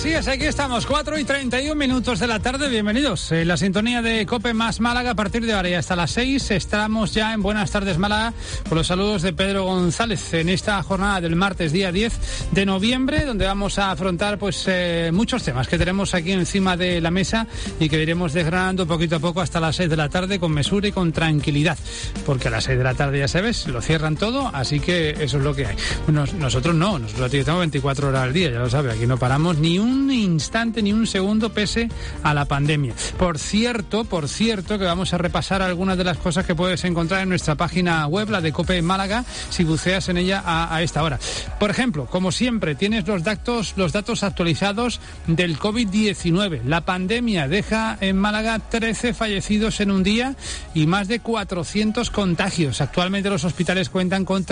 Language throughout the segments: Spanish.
Así es, aquí estamos, 4:31 de la tarde, bienvenidos. La sintonía de COPE más Málaga a partir de ahora y hasta las 6. Estamos ya en Buenas Tardes Málaga con los saludos de Pedro González en esta jornada del martes, día 10 de noviembre, donde vamos a afrontar muchos temas que tenemos aquí encima de la mesa y que iremos desgranando poquito a poco hasta las 6 de la tarde con mesura y con tranquilidad, porque a las 6 de la tarde, ya sabes, lo cierran todo, así que eso es lo que hay. Nosotros aquí estamos 24 horas al día, ya lo sabe, aquí no paramos ni un instante, ni un segundo, pese a la pandemia. Por cierto, que vamos a repasar algunas de las cosas que puedes encontrar en nuestra página web, la de COPE Málaga, si buceas en ella a esta hora. Por ejemplo, como siempre, tienes los datos actualizados del COVID-19. La pandemia deja en Málaga 13 fallecidos en un día y más de 400 contagios. Actualmente los hospitales cuentan con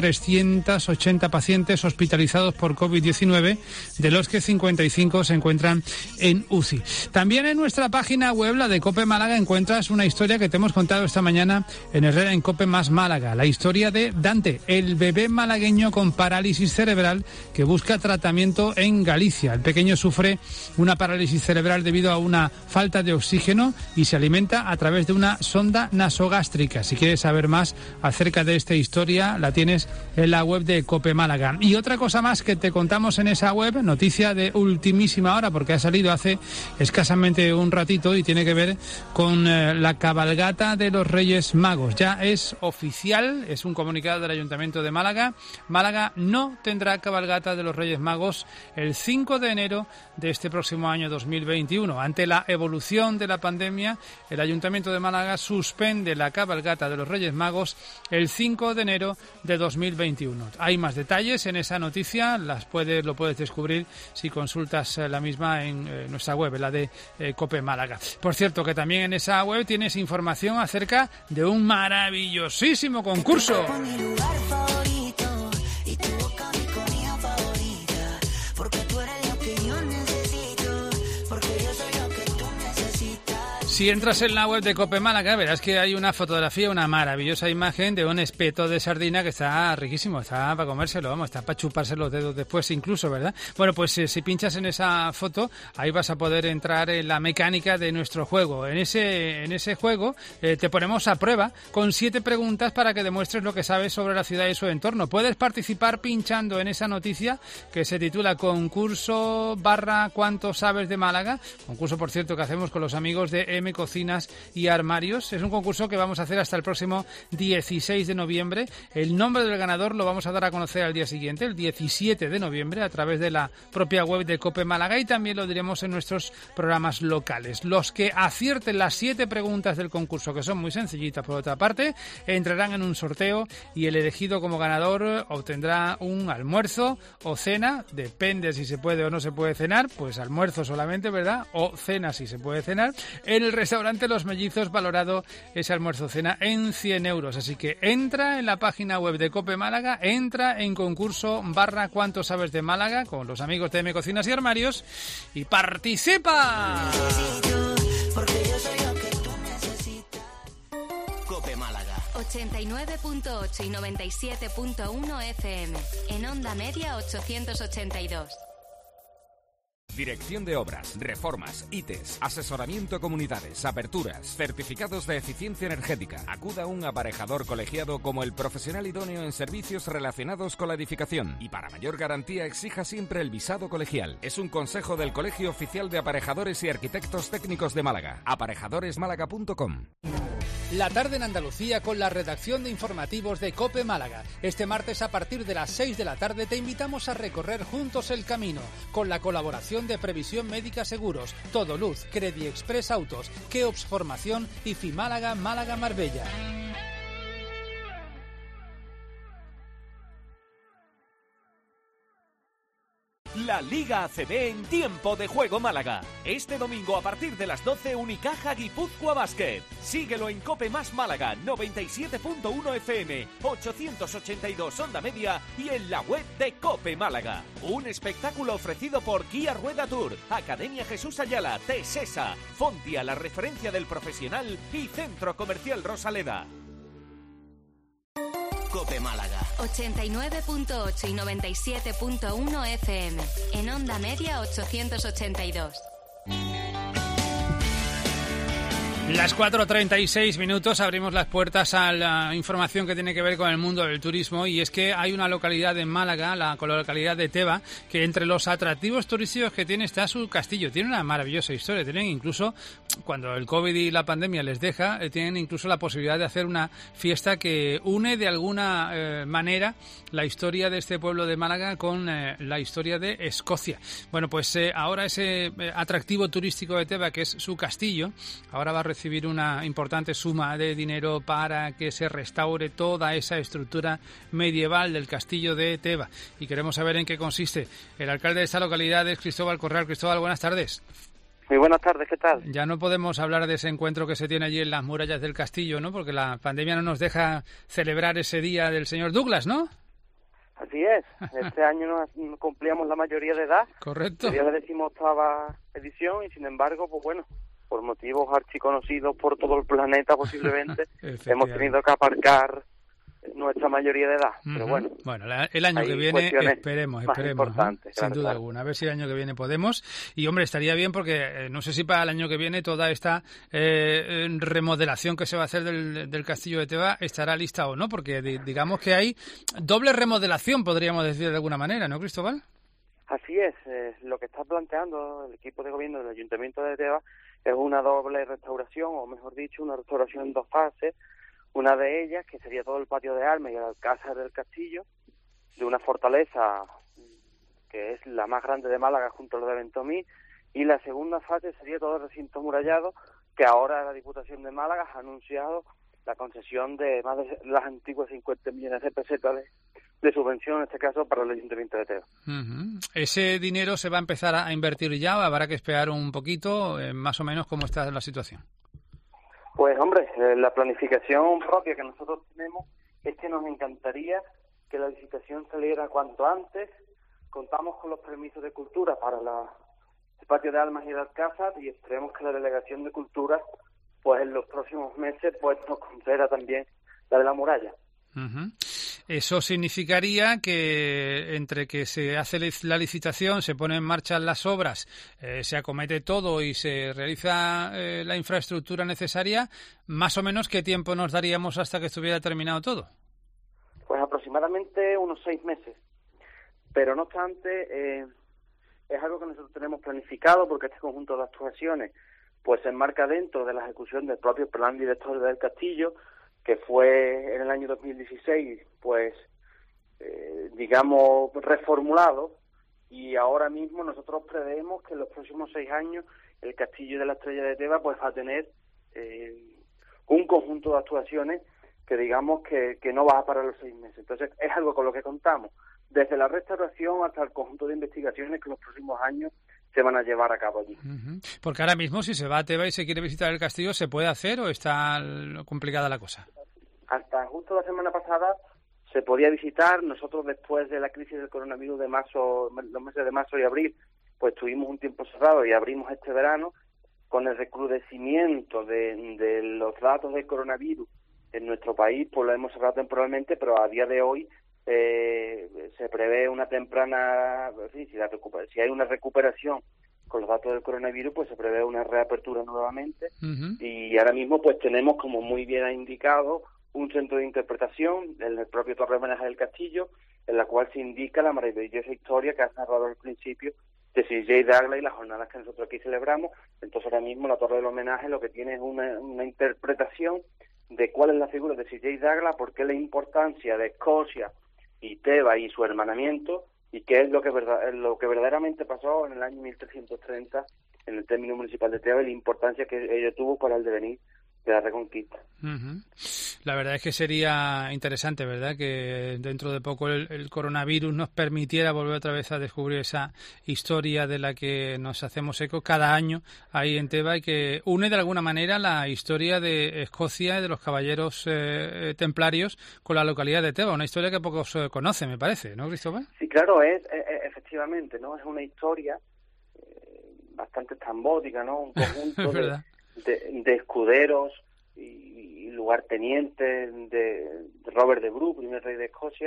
380 pacientes hospitalizados por COVID-19, de los que 55 se encuentran en UCI. También en nuestra página web, la de COPE Málaga, encuentras una historia que te hemos contado esta mañana en Herrera en COPE más Málaga. La historia de Dante, el bebé malagueño con parálisis cerebral que busca tratamiento en Galicia. El pequeño sufre una parálisis cerebral debido a una falta de oxígeno y se alimenta a través de una sonda nasogástrica. Si quieres saber más acerca de esta historia, la tienes en la web de COPE Málaga. Y otra cosa más que te contamos en esa web, noticia de ultimísima hora, porque ha salido hace escasamente un ratito y tiene que ver con la cabalgata de los Reyes Magos. Ya es oficial, es un comunicado del Ayuntamiento de Málaga. Málaga no tendrá cabalgata de los Reyes Magos el 5 de enero de este próximo año 2021. Ante la evolución de la pandemia, el Ayuntamiento de Málaga suspende la cabalgata de los Reyes Magos el 5 de enero de 2021. Hay más detalles en esa noticia, lo puedes descubrir si consultas la misma en nuestra web, la de COPE Málaga. Por cierto, que también en esa web tienes información acerca de un maravillosísimo concurso. Si entras en la web de COPE Málaga, verás que hay una fotografía, una maravillosa imagen de un espeto de sardina que está riquísimo, está para comérselo, está para chuparse los dedos después incluso, ¿verdad? Bueno, pues si pinchas en esa foto, ahí vas a poder entrar en la mecánica de nuestro juego. En ese juego te ponemos a prueba con 7 preguntas para que demuestres lo que sabes sobre la ciudad y su entorno. Puedes participar pinchando en esa noticia que se titula concurso / ¿cuánto sabes de Málaga? Concurso, por cierto, que hacemos con los amigos de M Cocinas y Armarios. Es un concurso que vamos a hacer hasta el próximo 16 de noviembre. El nombre del ganador lo vamos a dar a conocer al día siguiente, el 17 de noviembre, a través de la propia web de COPE Málaga, y también lo diremos en nuestros programas locales. Los que acierten las 7 preguntas del concurso, que son muy sencillitas por otra parte, entrarán en un sorteo y el elegido como ganador obtendrá un almuerzo o cena, depende si se puede o no se puede cenar, pues almuerzo solamente, ¿verdad? O cena si se puede cenar, en el restaurante Los Mellizos, valorado ese almuerzo cena en 100 euros. Así que entra en la página web de COPE Málaga, entra en concurso / ¿cuánto sabes de Málaga? Con los amigos de M Cocinas y Armarios y ¡participa! COPE Málaga 89.8 y 97.1 FM. En onda media 882. Dirección de Obras, Reformas, ITES, asesoramiento comunidades, aperturas, certificados de eficiencia energética. Acuda a un aparejador colegiado como el profesional idóneo en servicios relacionados con la edificación. Y para mayor garantía exija siempre el visado colegial. Es un consejo del Colegio Oficial de Aparejadores y Arquitectos Técnicos de Málaga. Aparejadoresmálaga.com. La tarde en Andalucía con la redacción de informativos de COPE Málaga. Este martes a partir de las 6 de la tarde te invitamos a recorrer juntos el camino con la colaboración de Previsión Médica Seguros, Todo Luz, Credi Express Autos, Keops Formación y Fimálaga Málaga Marbella. La Liga ACB en tiempo de juego Málaga. Este domingo a partir de las 12, Unicaja Guipúzcoa Basket. Síguelo en COPE más Málaga, 97.1 FM, 882 onda media y en la web de COPE Málaga. Un espectáculo ofrecido por Kia Rueda Tour, Academia Jesús Ayala, Tesesa, Fontia, la referencia del profesional, y Centro Comercial Rosaleda. COPE Málaga. 89.8 y 97.1 FM. En Onda Media 882. Las 4:36, abrimos las puertas a la información que tiene que ver con el mundo del turismo, y es que hay una localidad en Málaga, la localidad de Teba, que entre los atractivos turísticos que tiene está su castillo. Tiene una maravillosa historia, tienen incluso, cuando el COVID y la pandemia les deja, tienen incluso la posibilidad de hacer una fiesta que une de alguna manera la historia de este pueblo de Málaga con la historia de Escocia. Bueno, pues ahora ese atractivo turístico de Teba, que es su castillo, ahora va a recibir una importante suma de dinero para que se restaure toda esa estructura medieval del castillo de Teba. Y queremos saber en qué consiste. El alcalde de esta localidad es Cristóbal Corral. Cristóbal, buenas tardes. Muy buenas tardes, ¿qué tal? Ya no podemos hablar de ese encuentro que se tiene allí en las murallas del castillo, ¿no? Porque la pandemia no nos deja celebrar ese día del señor Douglas, ¿no? Así es, este año no cumplíamos la mayoría de edad. Correcto. Sería la 18ª edición y sin embargo, pues bueno, por motivos archiconocidos por todo el planeta posiblemente, hemos tenido que aparcar nuestra mayoría de edad, pero bueno. Bueno, el año que viene esperemos, sin duda alguna, a ver si el año que viene podemos. Y hombre, estaría bien porque no sé si para el año que viene toda esta remodelación que se va a hacer del castillo de Teba estará lista o no, porque digamos que hay doble remodelación, podríamos decir de alguna manera, ¿no, Cristóbal? Así es, lo que está planteando el equipo de gobierno del Ayuntamiento de Teba es una doble restauración, o mejor dicho, una restauración en 2 fases. Una de ellas, que sería todo el patio de armas y el alcázar del castillo, de una fortaleza que es la más grande de Málaga junto a lo de Ventomí, y la segunda fase sería todo el recinto amurallado, que ahora la Diputación de Málaga ha anunciado la concesión de más de las antiguas 50 millones de pesetas de subvención, en este caso, para el Ayuntamiento de Teba. ¿Ese dinero se va a empezar a invertir ya o habrá que esperar un poquito? Más o menos, ¿cómo está la situación? Pues hombre, la planificación propia que nosotros tenemos es que nos encantaría que la licitación saliera cuanto antes. Contamos con los permisos de cultura para el patio de armas y el alcázar y esperemos que la delegación de cultura, pues en los próximos meses, pues nos conceda también la de la muralla. Eso significaría que entre que se hace la licitación, se ponen en marcha las obras, se acomete todo y se realiza la infraestructura necesaria, más o menos, ¿qué tiempo nos daríamos hasta que estuviera terminado todo? Pues aproximadamente unos 6 meses. Pero no obstante, es algo que nosotros tenemos planificado porque este conjunto de actuaciones pues se enmarca dentro de la ejecución del propio plan director del castillo, que fue en el año 2016, pues, digamos, reformulado, y ahora mismo nosotros prevemos que en los próximos 6 años el Castillo de la Estrella de Teba pues va a tener un conjunto de actuaciones que digamos que no va a parar los 6 meses. Entonces es algo con lo que contamos, desde la restauración hasta el conjunto de investigaciones que en los próximos años se van a llevar a cabo allí. Porque ahora mismo, si se va a Teba y se quiere visitar el castillo, ¿se puede hacer o está complicada la cosa? Hasta justo la semana pasada se podía visitar. Nosotros, después de la crisis del coronavirus de marzo, los meses de marzo y abril, pues tuvimos un tiempo cerrado y abrimos este verano. Con el recrudecimiento de los datos del coronavirus en nuestro país, pues lo hemos cerrado temporalmente, pero a día de hoy se prevé una temprana, si hay una recuperación con los datos del coronavirus, pues se prevé una reapertura nuevamente. Y ahora mismo pues tenemos, como muy bien ha indicado, un centro de interpretación en el propio Torre de Homenaje del Castillo, en la cual se indica la maravillosa historia que ha narrado al principio de Sir J. Douglas y las jornadas que nosotros aquí celebramos. Entonces ahora mismo la Torre del Homenaje lo que tiene es una interpretación de cuál es la figura de Sir J. Douglas, por qué la importancia de Escocia y Teba y su hermanamiento, y qué es lo que verdaderamente pasó en el año 1330 en el término municipal de Teba y la importancia que ello tuvo para el devenir de la Reconquista. La verdad es que sería interesante, ¿verdad?, que dentro de poco el coronavirus nos permitiera volver otra vez a descubrir esa historia de la que nos hacemos eco cada año ahí en Teba y que une de alguna manera la historia de Escocia y de los caballeros templarios con la localidad de Teba, una historia que pocos conocen, me parece, ¿no, Cristóbal? Sí, claro, efectivamente, ¿no? Es una historia bastante estrambótica, ¿no? Un conjunto de escuderos y lugartenientes de Robert de Bruce, primer rey de Escocia,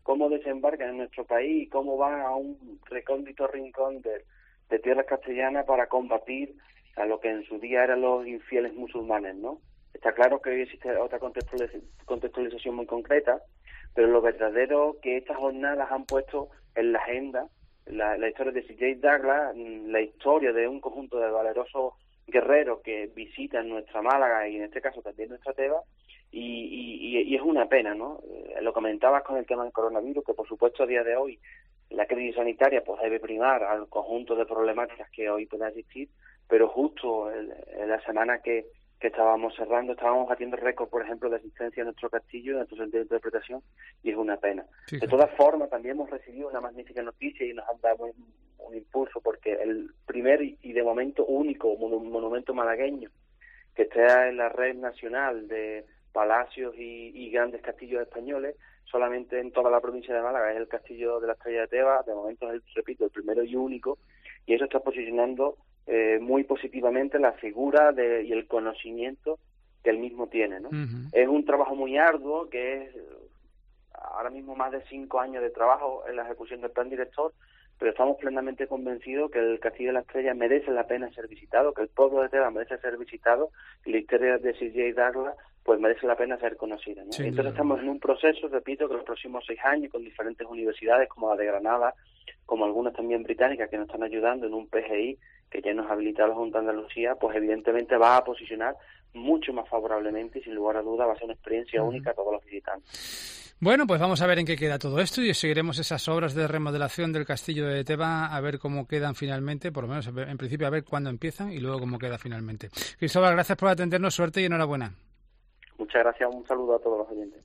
cómo desembarcan en nuestro país y cómo van a un recóndito rincón de tierras castellanas para combatir a lo que en su día eran los infieles musulmanes, ¿no? Está claro que hoy existe otra contextualización muy concreta, pero lo verdadero que estas jornadas han puesto en la agenda, la historia de Sir James Douglas, la historia de un conjunto de valerosos guerreros que visitan nuestra Málaga y en este caso también nuestra Teba, y es una pena, ¿no? Lo comentabas con el tema del coronavirus, que por supuesto a día de hoy la crisis sanitaria pues debe primar al conjunto de problemáticas que hoy pueden existir, pero justo en la semana que estábamos cerrando, estábamos batiendo récord, por ejemplo, de asistencia a nuestro castillo, en nuestro centro de interpretación, y es una pena. Sí. De todas formas, también hemos recibido una magnífica noticia y nos han dado un impulso, porque el primer y de momento único monumento malagueño que está en la red nacional de palacios y grandes castillos españoles, solamente en toda la provincia de Málaga es el castillo de la Estrella de Teba. De momento es, repito, el primero y único, y eso está posicionando muy positivamente la figura y el conocimiento que él mismo tiene, ¿no? Uh-huh. Es un trabajo muy arduo, que es ahora mismo más de 5 años de trabajo en la ejecución del plan director, pero estamos plenamente convencidos que el Castillo de la Estrella merece la pena ser visitado, que el pueblo de Teba merece ser visitado, y la historia de Sir James Douglas pues merece la pena ser conocida, ¿no? Sí, entonces estamos en un proceso, repito, que los próximos 6 años, con diferentes universidades como la de Granada, como algunas también británicas, que nos están ayudando en un PGI que ya nos habilita la Junta de Andalucía, pues evidentemente va a posicionar mucho más favorablemente, y sin lugar a duda va a ser una experiencia única a todos los visitantes. Bueno, pues vamos a ver en qué queda todo esto y seguiremos esas obras de remodelación del Castillo de Teba, a ver cómo quedan finalmente, por lo menos en principio a ver cuándo empiezan y luego cómo queda finalmente. Cristóbal, gracias por atendernos, suerte y enhorabuena. Muchas gracias, un saludo a todos los oyentes.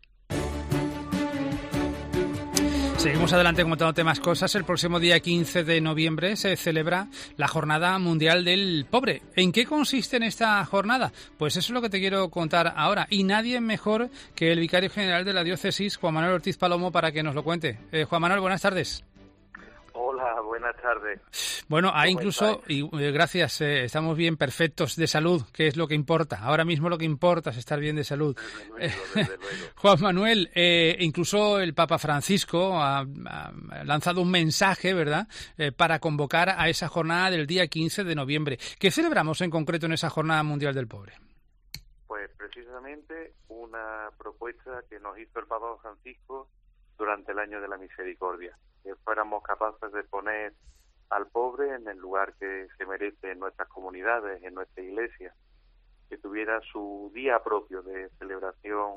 Seguimos adelante contándote más cosas. El próximo día 15 de noviembre se celebra la Jornada Mundial del Pobre. ¿En qué consiste en esta jornada? Pues eso es lo que te quiero contar ahora. Y nadie mejor que el vicario general de la diócesis, Juan Manuel Ortiz Palomo, para que nos lo cuente. Juan Manuel, buenas tardes. Hola, buenas tardes. Bueno, hay incluso, y gracias, estamos bien, perfectos de salud, que es lo que importa. Ahora mismo lo que importa es estar bien de salud. Desde luego. Juan Manuel, incluso el Papa Francisco ha lanzado un mensaje, ¿verdad?, para convocar a esa jornada del día 15 de noviembre. ¿Qué celebramos en concreto en esa Jornada Mundial del Pobre? Pues precisamente una propuesta que nos hizo el Papa Francisco durante el Año de la Misericordia, que fuéramos capaces de poner al pobre en el lugar que se merece en nuestras comunidades, en nuestra iglesia, que tuviera su día propio de celebración,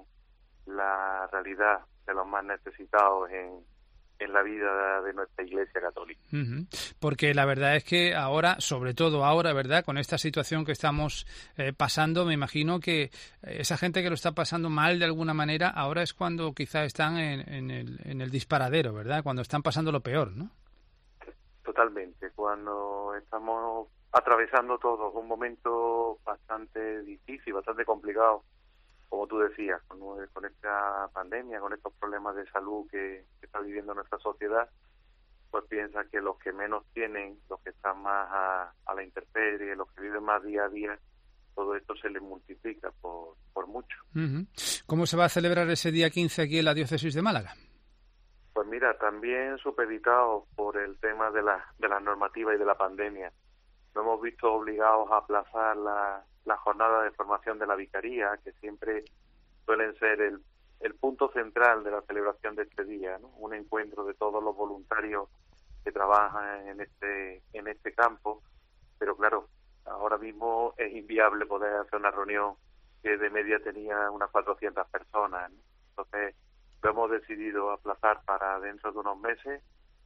la realidad de los más necesitados en la vida de nuestra Iglesia católica. Uh-huh. Porque la verdad es que ahora, sobre todo ahora, ¿verdad?, con esta situación que estamos pasando, me imagino que esa gente que lo está pasando mal de alguna manera, ahora es cuando quizá están en el disparadero, ¿verdad?, cuando están pasando lo peor, ¿no? Totalmente, cuando estamos atravesando todos un momento bastante difícil, bastante complicado, como tú decías, con esta pandemia, con estos problemas de salud que está viviendo nuestra sociedad, pues piensa que los que menos tienen, los que están más a la intemperie, los que viven más día a día, todo esto se les multiplica por mucho. Uh-huh. ¿Cómo se va a celebrar ese día 15 aquí en la diócesis de Málaga? Pues mira, también supeditado por el tema de la normativa y de la pandemia. Nos hemos visto obligados a aplazar la jornada de formación de la vicaría, que siempre suelen ser el punto central de la celebración de este día, ¿no? Un encuentro de todos los voluntarios que trabajan en este campo, pero claro, ahora mismo es inviable poder hacer una reunión que de media tenía unas 400 personas, ¿no? Entonces lo hemos decidido aplazar para dentro de unos meses,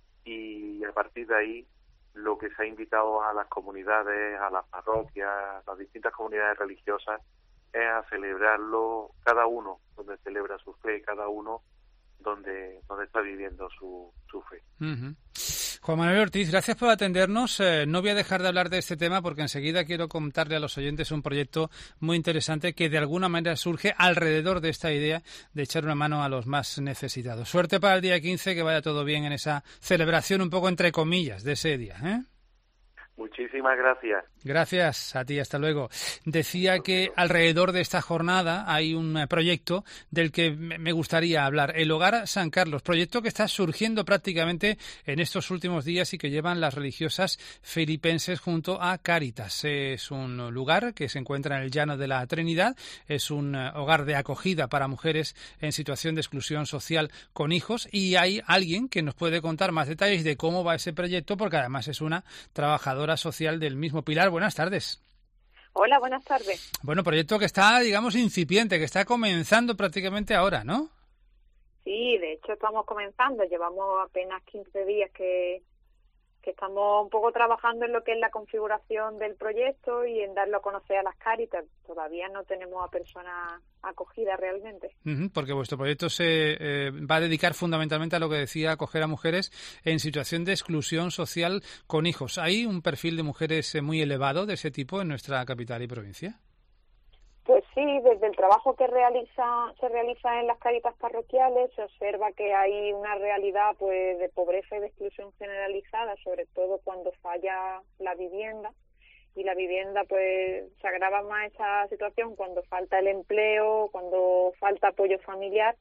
y a partir de ahí lo que se ha invitado a las comunidades, a las parroquias, a las distintas comunidades religiosas, es a celebrarlo cada uno donde celebra su fe, cada uno donde está viviendo su fe. Uh-huh. Juan Manuel Ortiz, gracias por atendernos. No voy a dejar de hablar de este tema porque enseguida quiero contarle a los oyentes un proyecto muy interesante que de alguna manera surge alrededor de esta idea de echar una mano a los más necesitados. Suerte para el día 15, que vaya todo bien en esa celebración un poco entre comillas de ese día, ¿eh? Muchísimas gracias. Gracias a ti, hasta luego. Decía que alrededor de esta jornada hay un proyecto del que me gustaría hablar, el Hogar San Carlos, proyecto que está surgiendo prácticamente en estos últimos días y que llevan las religiosas filipenses junto a Cáritas. Es un lugar que se encuentra en el Llano de la Trinidad, es un hogar de acogida para mujeres en situación de exclusión social con hijos, y hay alguien que nos puede contar más detalles de cómo va ese proyecto, porque además es una trabajadora social del mismo. Pilar, buenas tardes. Hola, buenas tardes. Bueno, proyecto que está, digamos, incipiente, que está comenzando prácticamente ahora, ¿no? Sí, de hecho estamos comenzando, llevamos apenas 15 días que estamos un poco trabajando en lo que es la configuración del proyecto y en darlo a conocer a las Cáritas. Todavía no tenemos a personas acogidas realmente. Porque vuestro proyecto se va a dedicar fundamentalmente a lo que decía, acoger a mujeres en situación de exclusión social con hijos. ¿Hay un perfil de mujeres muy elevado de ese tipo en nuestra capital y provincia? Pues sí, desde el trabajo que se realiza en las Cáritas parroquiales se observa que hay una realidad pues de pobreza y de exclusión generalizada, sobre todo cuando falla la vivienda, y la vivienda pues se agrava más esa situación cuando falta el empleo, cuando falta apoyo familiar,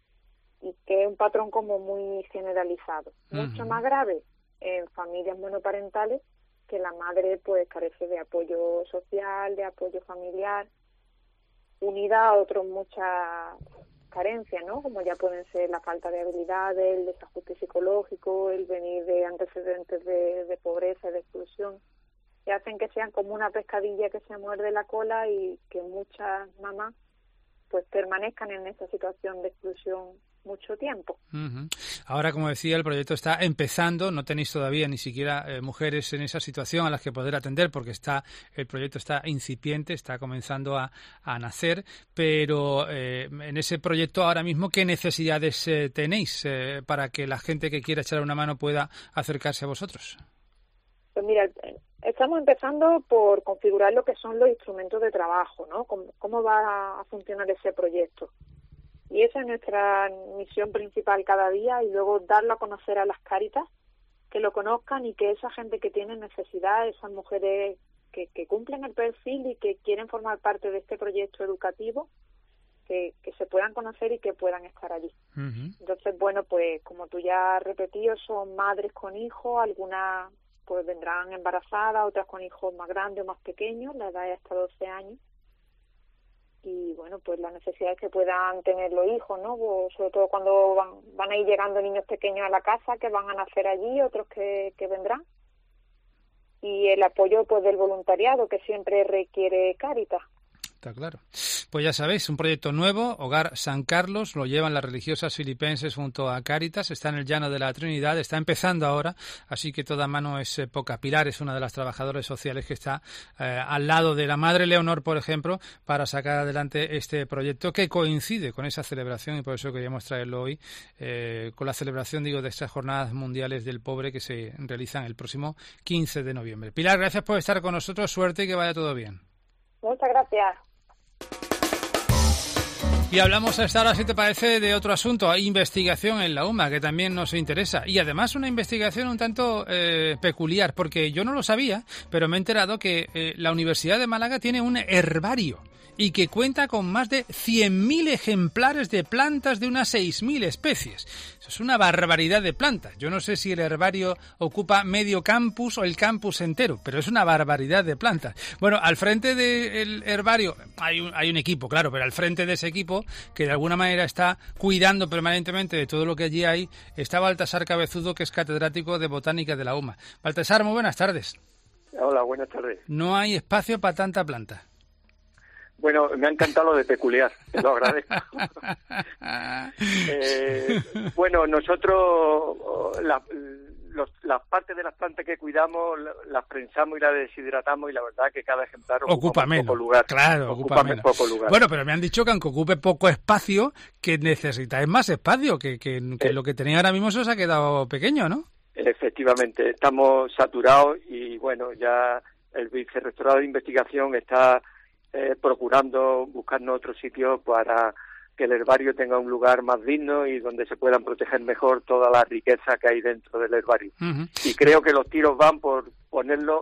y que es un patrón como muy generalizado. Mucho más grave en familias monoparentales, que la madre pues carece de apoyo social, de apoyo familiar, unida a otras muchas carencias, ¿no? Como ya pueden ser la falta de habilidades, el desajuste psicológico, el venir de antecedentes de pobreza y de exclusión, que hacen que sean como una pescadilla que se muerde la cola y que muchas mamás pues permanezcan en esa situación de exclusión mucho tiempo. Ahora, como decía, el proyecto está empezando, no tenéis todavía ni siquiera mujeres en esa situación a las que poder atender, porque el proyecto está incipiente, está comenzando a nacer, pero en ese proyecto ahora mismo, ¿qué necesidades tenéis para que la gente que quiera echar una mano pueda acercarse a vosotros? Pues mira, estamos empezando por configurar lo que son los instrumentos de trabajo, ¿no? ¿Cómo va a funcionar ese proyecto? Y esa es nuestra misión principal cada día, y luego darlo a conocer a las Cáritas, que lo conozcan, y que esa gente que tiene necesidad, esas mujeres que cumplen el perfil y que quieren formar parte de este proyecto educativo, que se puedan conocer y que puedan estar allí. Entonces, bueno, pues como tú ya has repetido, son madres con hijos, algunas pues vendrán embarazadas, otras con hijos más grandes o más pequeños, la edad es hasta 12 años. Y bueno, pues la necesidad es que puedan tener los hijos, ¿no? Pues sobre todo cuando van a ir llegando niños pequeños a la casa, que van a nacer allí, otros que vendrán. Y el apoyo pues del voluntariado, que siempre requiere Cáritas. Está claro. Pues ya sabéis, un proyecto nuevo, Hogar San Carlos, lo llevan las religiosas filipenses junto a Cáritas, está en el Llano de la Trinidad, está empezando ahora, así que toda mano es poca. Pilar es una de las trabajadoras sociales que está al lado de la Madre Leonor, por ejemplo, para sacar adelante este proyecto que coincide con esa celebración, y por eso queríamos traerlo hoy, con la celebración, de estas Jornadas Mundiales del Pobre que se realizan el próximo 15 de noviembre. Pilar, gracias por estar con nosotros, suerte y que vaya todo bien. Muchas gracias. Y hablamos a esta hora, si te parece, de otro asunto. Hay investigación en la UMA que también nos interesa. Y además una investigación un tanto peculiar, porque yo no lo sabía, pero me he enterado que la Universidad de Málaga tiene un herbario y que cuenta con más de 100.000 ejemplares de plantas de unas 6.000 especies. Eso es una barbaridad de plantas. Yo no sé si el herbario ocupa medio campus o el campus entero, pero es una barbaridad de plantas. Bueno, al frente del herbario hay un equipo, claro, pero al frente de ese equipo, que de alguna manera está cuidando permanentemente de todo lo que allí hay, está Baltasar Cabezudo, que es catedrático de Botánica de la UMA. Baltasar, muy buenas tardes. Hola, buenas tardes. No hay espacio para tanta planta. Bueno, me ha encantado lo de peculiar, te lo agradezco. Bueno, nosotros las partes de las plantas que cuidamos las prensamos y las deshidratamos, y la verdad que cada ejemplar ocupa menos, poco lugar. Claro, ocupa menos. Poco lugar. Bueno, pero me han dicho que aunque ocupe poco espacio, que necesitáis más espacio, que lo que tenía ahora mismo se os ha quedado pequeño, ¿no? Efectivamente, estamos saturados, y bueno, ya el Vicerrectorado de Investigación está procurando buscarnos otro sitio para que el herbario tenga un lugar más digno y donde se puedan proteger mejor toda la riqueza que hay dentro del herbario. Y creo que los tiros van por ponerlo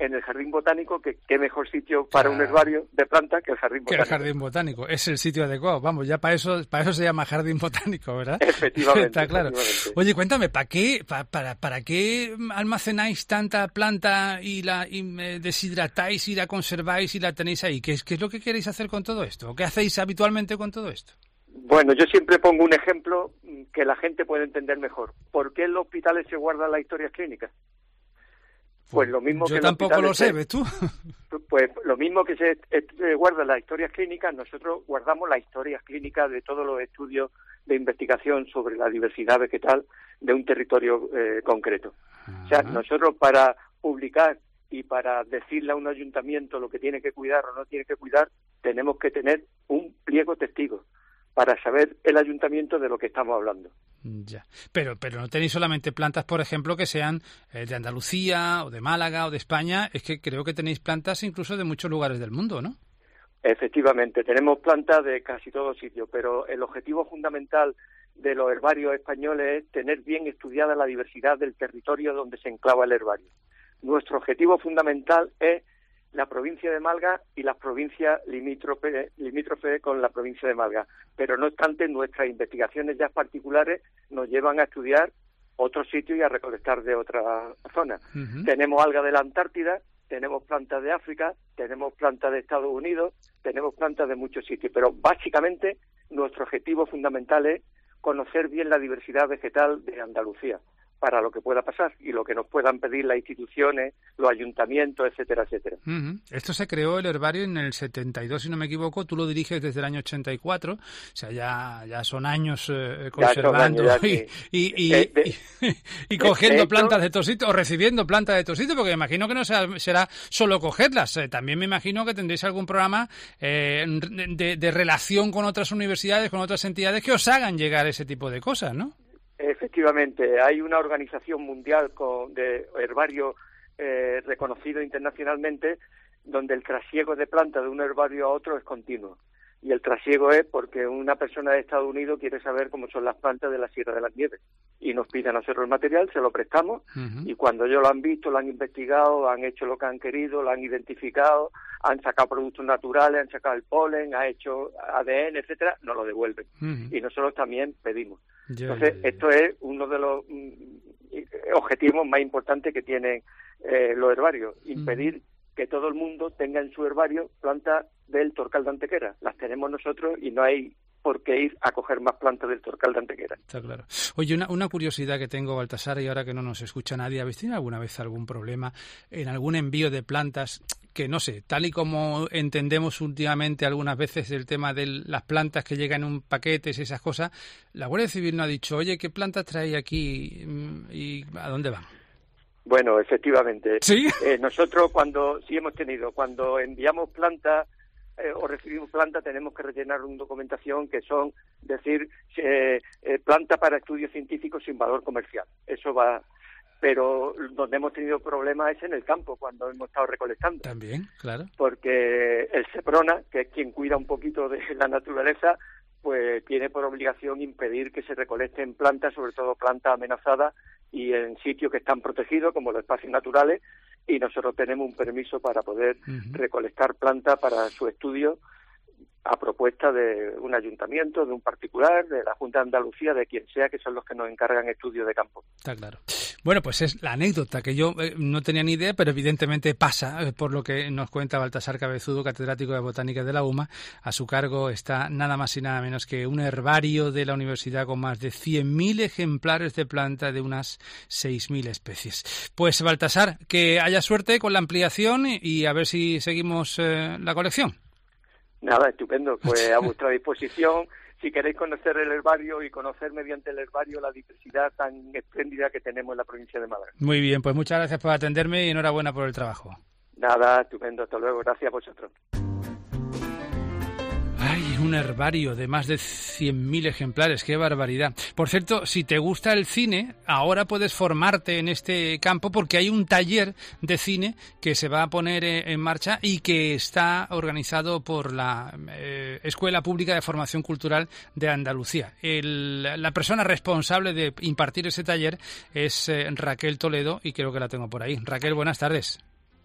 en el Jardín Botánico, que qué mejor sitio para un herbario de plantas que el Jardín Botánico. Que el Jardín Botánico, es el sitio adecuado. Vamos, ya para eso se llama Jardín Botánico, ¿verdad? Efectivamente. Está claro. Efectivamente. Oye, cuéntame, ¿para qué almacenáis tanta planta y deshidratáis y la conserváis y la tenéis ahí? ¿Qué es lo que queréis hacer con todo esto? ¿Qué hacéis habitualmente con todo esto? Bueno, yo siempre pongo un ejemplo que la gente puede entender mejor. ¿Por qué en los hospitales se guardan las historias clínicas? Pues lo mismo yo que tampoco lo sé, ¿ves tú? Pues lo mismo que se guardan las historias clínicas, nosotros guardamos las historias clínicas de todos los estudios de investigación sobre la diversidad vegetal de un territorio concreto. O sea, nosotros para publicar y para decirle a un ayuntamiento lo que tiene que cuidar o no tiene que cuidar, tenemos que tener un pliego testigo para saber el ayuntamiento de lo que estamos hablando. Ya, pero no tenéis solamente plantas, por ejemplo, que sean de Andalucía o de Málaga o de España, es que creo que tenéis plantas incluso de muchos lugares del mundo, ¿no? Efectivamente, tenemos plantas de casi todos sitios, pero el objetivo fundamental de los herbarios españoles es tener bien estudiada la diversidad del territorio donde se enclava el herbario. Nuestro objetivo fundamental es la provincia de Málaga y las provincias limítrofes con la provincia de Málaga. Pero no obstante, nuestras investigaciones ya particulares nos llevan a estudiar otros sitios y a recolectar de otras zonas. Uh-huh. Tenemos algas de la Antártida, tenemos plantas de África, tenemos plantas de Estados Unidos, tenemos plantas de muchos sitios. Pero básicamente nuestro objetivo fundamental es conocer bien la diversidad vegetal de Andalucía, para lo que pueda pasar y lo que nos puedan pedir las instituciones, los ayuntamientos, etcétera, etcétera. Uh-huh. Esto se creó el herbario en el 72, si no me equivoco, tú lo diriges desde el año 84, o sea, ya son años conservando y cogiendo plantas de todos sitios, o recibiendo plantas de todos sitios, porque me imagino que no será solo cogerlas, también me imagino que tendréis algún programa de relación con otras universidades, con otras entidades que os hagan llegar ese tipo de cosas, ¿no? Efectivamente, hay una organización mundial de herbario reconocido internacionalmente, donde el trasiego de plantas de un herbario a otro es continuo. Y el trasiego es porque una persona de Estados Unidos quiere saber cómo son las plantas de la Sierra de las Nieves. Y nos pide a nosotros el material, se lo prestamos, uh-huh. Y cuando ellos lo han visto, lo han investigado, han hecho lo que han querido, lo han identificado, han sacado productos naturales, han sacado el polen, han hecho ADN, etcétera, nos lo devuelven. Uh-huh. Y nosotros también pedimos. Entonces, esto es uno de los objetivos más importantes que tienen los herbarios, impedir que todo el mundo tenga en su herbario plantas del Torcal de Antequera. Las tenemos nosotros y no hay por qué ir a coger más plantas del Torcal de Antequera. Está claro. Oye, una curiosidad que tengo, Baltasar, y ahora que no nos escucha nadie, ¿habéis tenido alguna vez algún problema en algún envío de plantas? Que no sé, tal y como entendemos últimamente algunas veces el tema de las plantas que llegan en paquetes y esas cosas, la Guardia Civil no ha dicho, oye, ¿qué plantas trae aquí y a dónde van? Bueno, efectivamente. ¿Sí? Nosotros cuando enviamos plantas o recibimos plantas tenemos que rellenar una documentación que son, decir, planta para estudios científicos sin valor comercial. Eso va... Pero donde hemos tenido problemas es en el campo, cuando hemos estado recolectando. También, claro. Porque el Seprona, que es quien cuida un poquito de la naturaleza, pues tiene por obligación impedir que se recolecten plantas, sobre todo plantas amenazadas, y en sitios que están protegidos, como los espacios naturales, y nosotros tenemos un permiso para poder recolectar plantas para su estudio a propuesta de un ayuntamiento, de un particular, de la Junta de Andalucía, de quien sea, que son los que nos encargan estudios de campo. Está claro. Bueno, pues es la anécdota que yo no tenía ni idea, pero evidentemente pasa, por lo que nos cuenta Baltasar Cabezudo, catedrático de Botánica de la UMA. A su cargo está nada más y nada menos que un herbario de la universidad con más de 100.000 ejemplares de planta de unas 6.000 especies. Pues Baltasar, que haya suerte con la ampliación y a ver si seguimos la colección. Nada, estupendo. Pues a vuestra disposición, si queréis conocer el herbario y conocer mediante el herbario la diversidad tan espléndida que tenemos en la provincia de Málaga. Muy bien, pues muchas gracias por atenderme y enhorabuena por el trabajo. Nada, estupendo. Hasta luego. Gracias a vosotros. ¡Ay, un herbario de más de 100.000 ejemplares! ¡Qué barbaridad! Por cierto, si te gusta el cine, ahora puedes formarte en este campo porque hay un taller de cine que se va a poner en marcha y que está organizado por la Escuela Pública de Formación Cultural de Andalucía. La persona responsable de impartir ese taller es Raquel Toledo y creo que la tengo por ahí. Raquel, buenas tardes.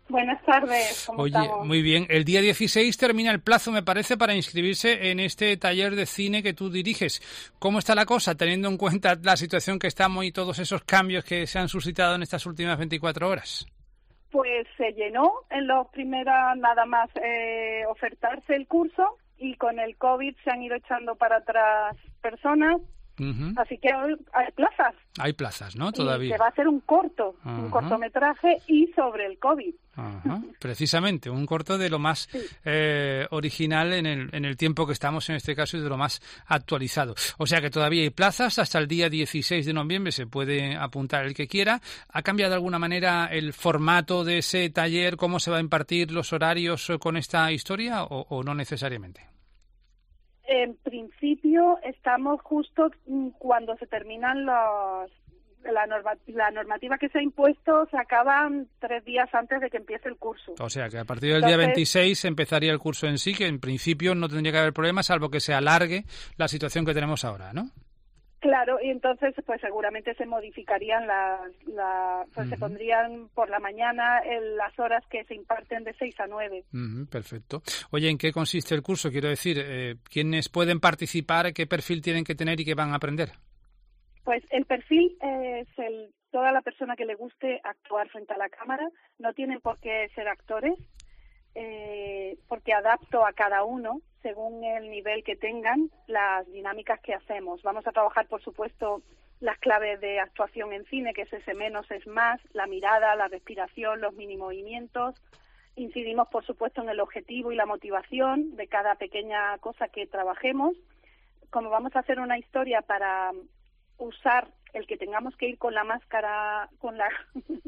Buenas tardes, ¿cómo estamos? Muy bien. El día 16 termina el plazo, me parece, para inscribirse en este taller de cine que tú diriges. ¿Cómo está la cosa, teniendo en cuenta la situación que estamos y todos esos cambios que se han suscitado en estas últimas 24 horas? Pues se llenó en los primeros, nada más ofertarse el curso, y con el COVID se han ido echando para atrás personas. Así que hay plazas. Hay plazas, ¿no? Todavía. Y se va a hacer un cortometraje y sobre el COVID. Precisamente, un corto de lo más original en el tiempo que estamos en este caso y de lo más actualizado. O sea que todavía hay plazas, hasta el día 16 de noviembre se puede apuntar el que quiera. ¿Ha cambiado de alguna manera el formato de ese taller? ¿Cómo se va a impartir los horarios con esta historia o no necesariamente? En principio estamos justo cuando se terminan la normativa que se ha impuesto, se acaban 3 días antes de que empiece el curso. O sea que a partir del día 26 empezaría el curso en sí, que en principio no tendría que haber problema, salvo que se alargue la situación que tenemos ahora, ¿no? Claro, y entonces pues seguramente se modificarían se pondrían por la mañana las horas que se imparten de 6 a 9. Perfecto. Oye, ¿en qué consiste el curso? Quiero decir, ¿quiénes pueden participar? ¿Qué perfil tienen que tener y qué van a aprender? Pues el perfil es toda la persona que le guste actuar frente a la cámara. No tienen por qué ser actores, porque adapto a cada uno, según el nivel que tengan, las dinámicas que hacemos. Vamos a trabajar, por supuesto, las claves de actuación en cine, que es ese menos es más, la mirada, la respiración, los mini movimientos. Incidimos, por supuesto, en el objetivo y la motivación de cada pequeña cosa que trabajemos. Como vamos a hacer una historia para usar el que tengamos que ir con la máscara, con la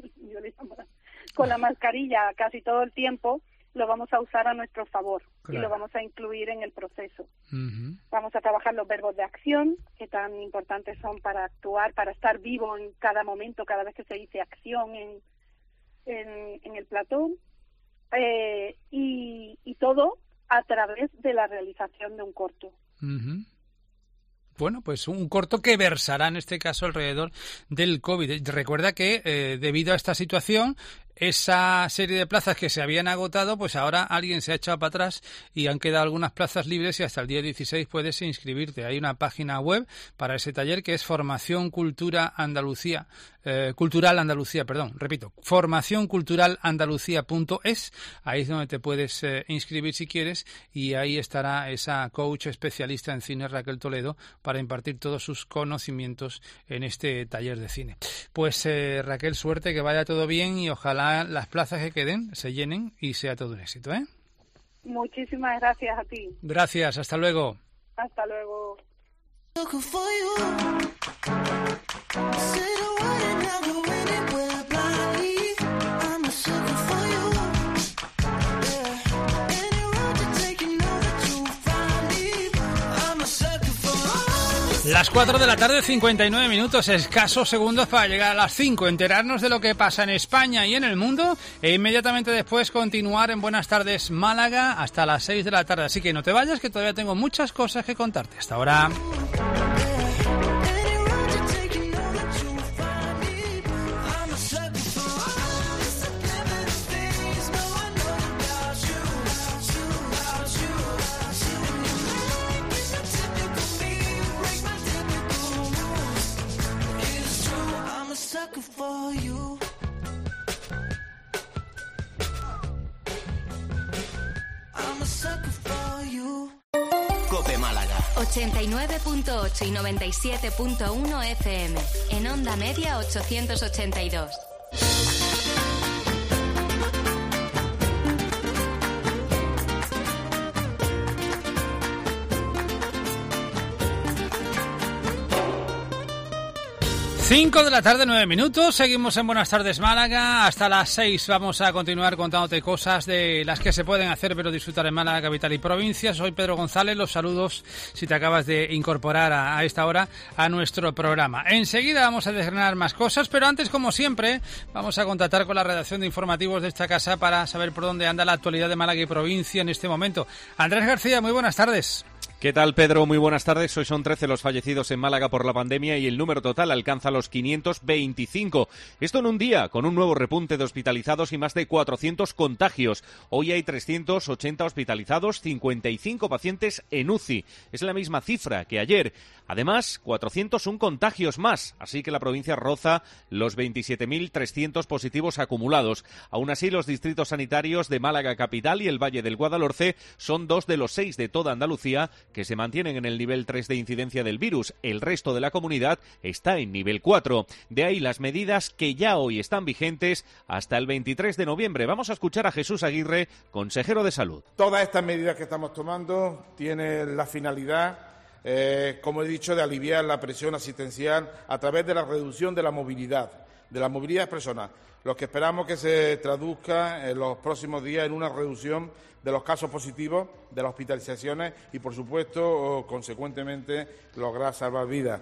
mascarilla casi todo el tiempo, lo vamos a usar a nuestro favor. Claro. Y lo vamos a incluir en el proceso. Vamos a trabajar los verbos de acción, que tan importantes son para actuar, para estar vivo en cada momento, cada vez que se dice acción en el plató, y todo a través de la realización de un corto. Bueno, pues un corto que versará en este caso alrededor del COVID. Recuerda que debido a esta situación, esa serie de plazas que se habían agotado, pues ahora alguien se ha echado para atrás y han quedado algunas plazas libres y hasta el día 16 puedes inscribirte. Hay una página web para ese taller que es formacioncultural Andalucía, formacionculturalandalucía.es. Ahí es donde te puedes inscribir si quieres, y ahí estará esa coach especialista en cine, Raquel Toledo, para impartir todos sus conocimientos en este taller de cine. Pues Raquel, suerte, que vaya todo bien y ojalá las plazas que queden se llenen y sea todo un éxito, ¿eh? Muchísimas gracias a ti. Gracias, hasta luego. Hasta luego. Las 4 de la tarde, 59 minutos, escasos segundos para llegar a las 5, enterarnos de lo que pasa en España y en el mundo, e inmediatamente después continuar en Buenas Tardes Málaga hasta las 6 de la tarde. Así que no te vayas, que todavía tengo muchas cosas que contarte. Hasta ahora. For you. I'm a sucker for you. COPE Málaga 89.8 y 97.1 FM. En onda media 882. Cinco de la tarde, 9 minutos. Seguimos en Buenas Tardes Málaga. Hasta las 6 vamos a continuar contándote cosas de las que se pueden hacer pero disfrutar en Málaga, capital y provincia. Soy Pedro González. Los saludos si te acabas de incorporar a esta hora a nuestro programa. Enseguida vamos a desgranar más cosas, pero antes, como siempre, vamos a contactar con la redacción de informativos de esta casa para saber por dónde anda la actualidad de Málaga y provincia en este momento. Andrés García, muy buenas tardes. ¿Qué tal, Pedro? Muy buenas tardes. Hoy son 13 los fallecidos en Málaga por la pandemia y el número total alcanza los 525. Esto en un día, con un nuevo repunte de hospitalizados y más de 400 contagios. Hoy hay 380 hospitalizados, 55 pacientes en UCI. Es la misma cifra que ayer. Además, 401 contagios más, así que la provincia roza los 27.300 positivos acumulados. Aún así, los distritos sanitarios de Málaga Capital y el Valle del Guadalhorce son 2 de los 6 de toda Andalucía que se mantienen en el nivel 3 de incidencia del virus. El resto de la comunidad está en nivel 4. De ahí las medidas que ya hoy están vigentes hasta el 23 de noviembre. Vamos a escuchar a Jesús Aguirre, consejero de Salud. Todas estas medidas que estamos tomando tienen la finalidad, como he dicho, de aliviar la presión asistencial a través de la reducción de la movilidad personal. Lo que esperamos que se traduzca en los próximos días en una reducción de los casos positivos, de las hospitalizaciones y, por supuesto, consecuentemente, lograr salvar vidas.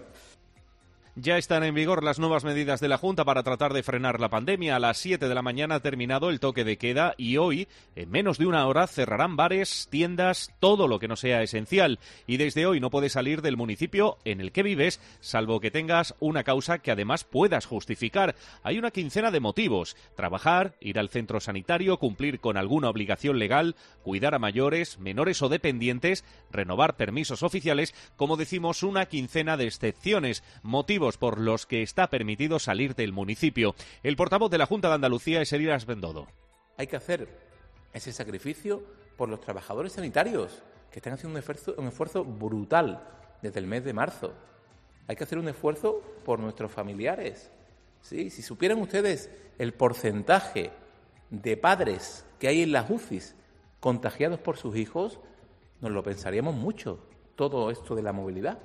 Ya están en vigor las nuevas medidas de la Junta para tratar de frenar la pandemia. A las 7 de la mañana ha terminado el toque de queda y hoy, en menos de una hora, cerrarán bares, tiendas, todo lo que no sea esencial. Y desde hoy no puedes salir del municipio en el que vives, salvo que tengas una causa que además puedas justificar. Hay una quincena de motivos: trabajar, ir al centro sanitario, cumplir con alguna obligación legal, cuidar a mayores, menores o dependientes, renovar permisos oficiales. Como decimos, una quincena de excepciones, motivos por los que está permitido salir del municipio. El portavoz de la Junta de Andalucía es Elías Bendodo. Hay que hacer ese sacrificio por los trabajadores sanitarios, que están haciendo un esfuerzo brutal desde el mes de marzo. Hay que hacer un esfuerzo por nuestros familiares. ¿Sí? Si supieran ustedes el porcentaje de padres que hay en las UCIs contagiados por sus hijos, nos lo pensaríamos mucho, todo esto de la movilidad.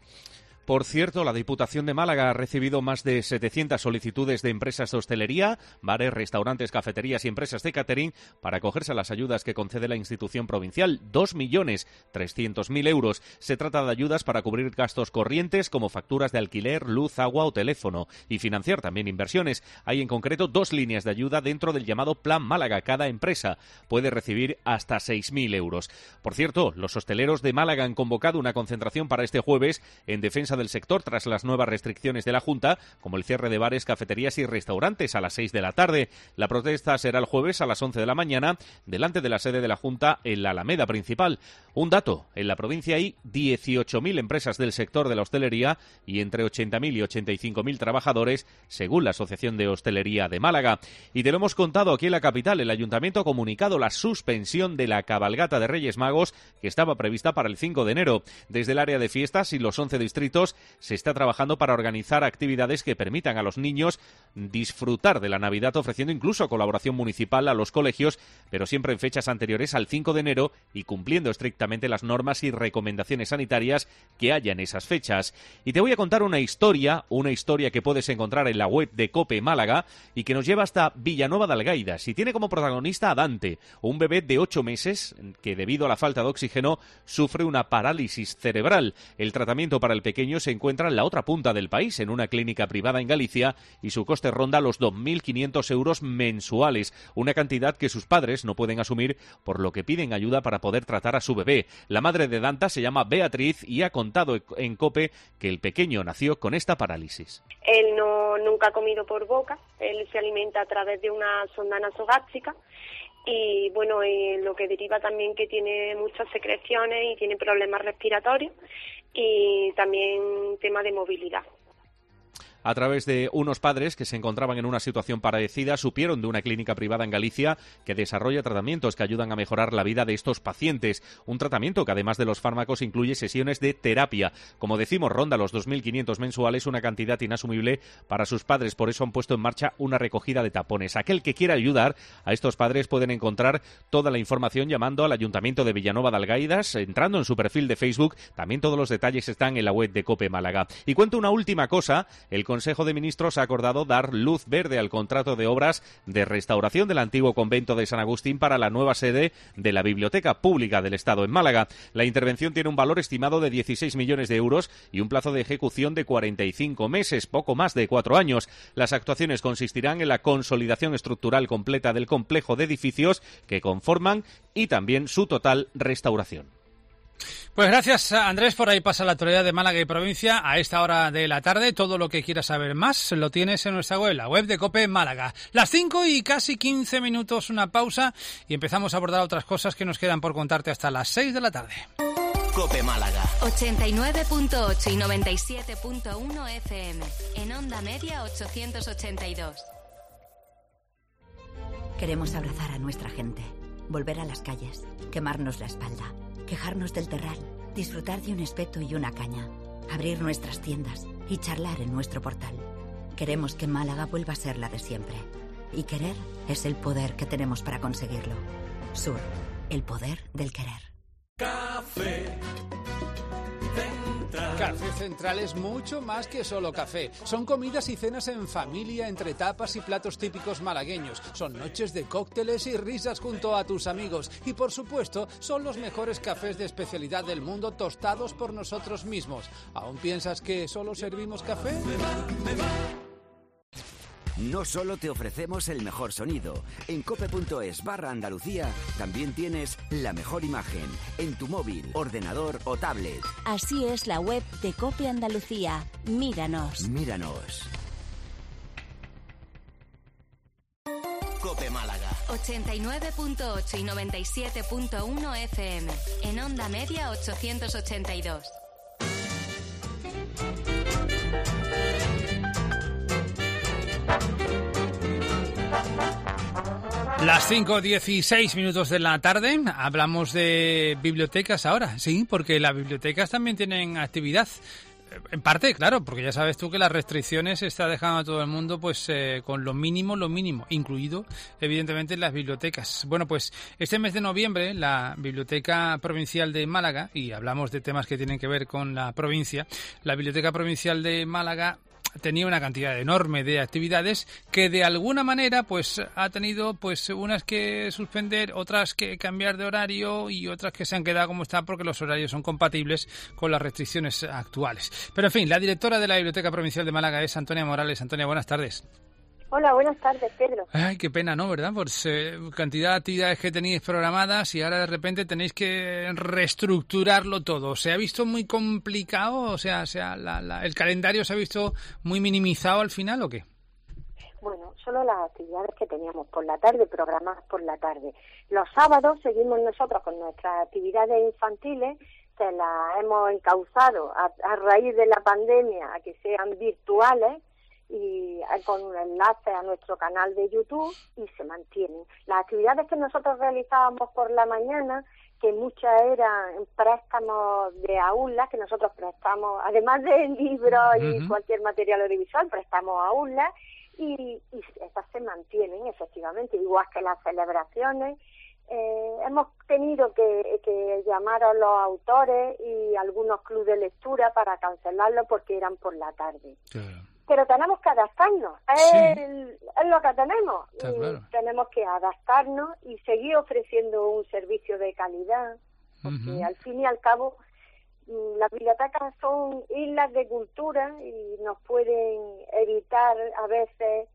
Por cierto, la Diputación de Málaga ha recibido más de 700 solicitudes de empresas de hostelería, bares, restaurantes, cafeterías y empresas de catering para acogerse a las ayudas que concede la institución provincial, 2.300.000 euros. Se trata de ayudas para cubrir gastos corrientes como facturas de alquiler, luz, agua o teléfono y financiar también inversiones. Hay en concreto 2 líneas de ayuda dentro del llamado Plan Málaga. Cada empresa puede recibir hasta 6.000 euros. Por cierto, los hosteleros de Málaga han convocado una concentración para este jueves en defensa del sector tras las nuevas restricciones de la Junta, como el cierre de bares, cafeterías y restaurantes a las 6 de la tarde. La protesta será el jueves a las 11 de la mañana delante de la sede de la Junta en la Alameda principal. Un dato: en la provincia hay 18.000 empresas del sector de la hostelería y entre 80.000 y 85.000 trabajadores, según la Asociación de Hostelería de Málaga. Y te lo hemos contado aquí en la capital. El Ayuntamiento ha comunicado la suspensión de la cabalgata de Reyes Magos que estaba prevista para el 5 de enero. Desde el área de fiestas y los 11 distritos se está trabajando para organizar actividades que permitan a los niños disfrutar de la Navidad, ofreciendo incluso colaboración municipal a los colegios, pero siempre en fechas anteriores al 5 de enero y cumpliendo estrictamente las normas y recomendaciones sanitarias que haya en esas fechas. Y te voy a contar una historia que puedes encontrar en la web de COPE Málaga y que nos lleva hasta Villanueva de Algaida. Y tiene como protagonista a Dante, un bebé de 8 meses que debido a la falta de oxígeno sufre una parálisis cerebral. El tratamiento para el pequeño se encuentra en la otra punta del país, en una clínica privada en Galicia, y su coste ronda los 2.500 euros mensuales, una cantidad que sus padres no pueden asumir, por lo que piden ayuda para poder tratar a su bebé. La madre de Danta se llama Beatriz y ha contado en COPE que el pequeño nació con esta parálisis. Él nunca ha comido por boca, él se alimenta a través de una sonda nasogástrica y bueno, lo que deriva también que tiene muchas secreciones y tiene problemas respiratorios y también tema de movilidad. A través de unos padres que se encontraban en una situación parecida, supieron de una clínica privada en Galicia que desarrolla tratamientos que ayudan a mejorar la vida de estos pacientes. Un tratamiento que, además de los fármacos, incluye sesiones de terapia. Como decimos, ronda los 2.500 mensuales, una cantidad inasumible para sus padres. Por eso han puesto en marcha una recogida de tapones. Aquel que quiera ayudar a estos padres pueden encontrar toda la información llamando al Ayuntamiento de Villanueva de Algaida, entrando en su perfil de Facebook. También todos los detalles están en la web de COPE Málaga. Y cuento una última cosa: el Consejo de Ministros ha acordado dar luz verde al contrato de obras de restauración del antiguo convento de San Agustín para la nueva sede de la Biblioteca Pública del Estado en Málaga. La intervención tiene un valor estimado de 16 millones de euros y un plazo de ejecución de 45 meses, poco más de 4 años. Las actuaciones consistirán en la consolidación estructural completa del complejo de edificios que conforman y también su total restauración. Pues gracias, Andrés. Por ahí pasa la actualidad de Málaga y provincia a esta hora de la tarde. Todo lo que quieras saber más lo tienes en nuestra web, la web de COPE Málaga. Las 5 y casi 15 minutos, una pausa y empezamos a abordar otras cosas que nos quedan por contarte hasta las 6 de la tarde. COPE Málaga 89.8 y 97.1 FM. En onda media 882. Queremos abrazar a nuestra gente, volver a las calles, quemarnos la espalda, quejarnos del terral, disfrutar de un espeto y una caña, abrir nuestras tiendas y charlar en nuestro portal. Queremos que Málaga vuelva a ser la de siempre. Y querer es el poder que tenemos para conseguirlo. Sur, el poder del querer. Café Central. Café Central es mucho más que solo café. Son comidas y cenas en familia, entre tapas y platos típicos malagueños. Son noches de cócteles y risas junto a tus amigos. Y por supuesto, son los mejores cafés de especialidad del mundo tostados por nosotros mismos. ¿Aún piensas que solo servimos café? No solo te ofrecemos el mejor sonido. En cope.es/Andalucía también tienes la mejor imagen en tu móvil, ordenador o tablet. Así es la web de COPE Andalucía. Míranos. Míranos. COPE Málaga 89.8 y 97.1 FM. En onda media 882. Las 5:16 minutos de la tarde, hablamos de bibliotecas ahora, sí, porque las bibliotecas también tienen actividad. En parte, claro, porque ya sabes tú que las restricciones se está dejando a todo el mundo pues con lo mínimo, incluido evidentemente las bibliotecas. Bueno, pues este mes de noviembre la Biblioteca Provincial de Málaga, y hablamos de temas que tienen que ver con la provincia, la Biblioteca Provincial de Málaga tenía una cantidad enorme de actividades que de alguna manera pues ha tenido pues unas que suspender, otras que cambiar de horario y otras que se han quedado como están porque los horarios son compatibles con las restricciones actuales. Pero en fin, la directora de la Biblioteca Provincial de Málaga es Antonia Morales. Antonia, buenas tardes. Hola, buenas tardes, Pedro. Ay, qué pena, ¿no? ¿Verdad? Pues cantidad de actividades que teníais programadas y ahora de repente tenéis que reestructurarlo todo. ¿Se ha visto muy complicado? O sea, ¿el calendario se ha visto muy minimizado al final o qué? Bueno, solo las actividades que teníamos por la tarde, programadas por la tarde. Los sábados seguimos nosotros con nuestras actividades infantiles, que las hemos encauzado a raíz de la pandemia a que sean virtuales, y con un enlace a nuestro canal de YouTube, y se mantienen. Las actividades que nosotros realizábamos por la mañana, que muchas eran préstamos de aulas, que nosotros prestamos, además de libros y cualquier material audiovisual, prestamos aulas, y esas se mantienen efectivamente, igual que las celebraciones. Hemos tenido que llamar a los autores y algunos clubes de lectura para cancelarlo porque eran por la tarde. Claro. Pero tenemos que adaptarnos, es lo que tenemos, y claro, tenemos que adaptarnos y seguir ofreciendo un servicio de calidad, porque al fin y al cabo las bibliotecas son islas de cultura y nos pueden evitar a veces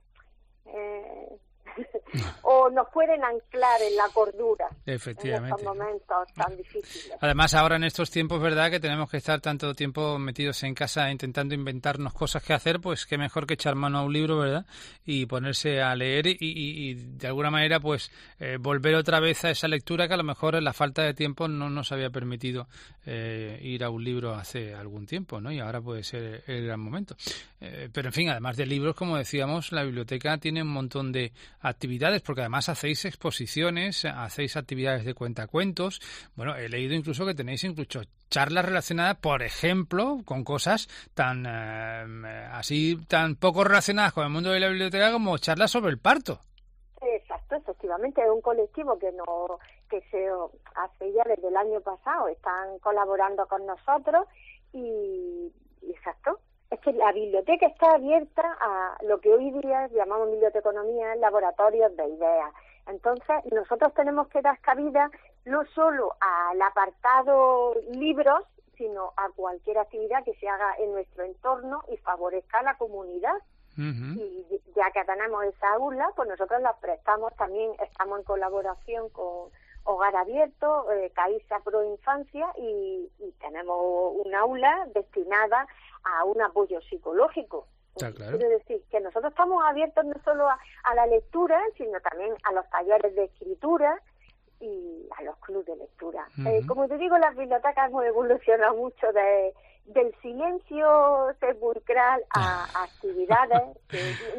o nos pueden anclar en la cordura. Efectivamente. En estos momentos tan difíciles. Además, ahora en estos tiempos, ¿verdad?, que tenemos que estar tanto tiempo metidos en casa intentando inventarnos cosas que hacer, pues qué mejor que echar mano a un libro, ¿verdad?, y ponerse a leer y de alguna manera pues volver otra vez a esa lectura que a lo mejor la falta de tiempo no nos había permitido ir a un libro hace algún tiempo, ¿no? Y ahora puede ser el gran momento. Pero en fin, además de libros, como decíamos, la biblioteca tiene un montón de actividades, porque además hacéis exposiciones, hacéis actividades de cuentacuentos. Bueno, he leído incluso que tenéis incluso charlas relacionadas, por ejemplo, con cosas tan tan poco relacionadas con el mundo de la biblioteca como charlas sobre el parto. Exacto, efectivamente, es un colectivo que se hace ya desde el año pasado, están colaborando con nosotros y exacto. Es que la biblioteca está abierta a lo que hoy día llamamos biblioteconomía, laboratorios de ideas. Entonces, nosotros tenemos que dar cabida no solo al apartado libros, sino a cualquier actividad que se haga en nuestro entorno y favorezca a la comunidad. Y ya que tenemos esa aula, pues nosotros las prestamos también, estamos en colaboración con hogar abierto, Caixa Pro Infancia, y tenemos un aula destinada a un apoyo psicológico. Claro. Quiero decir que nosotros estamos abiertos no solo a la lectura, sino también a los talleres de escritura y a los clubes de lectura. Como te digo, las bibliotecas hemos evolucionado mucho del silencio sepulcral a actividades que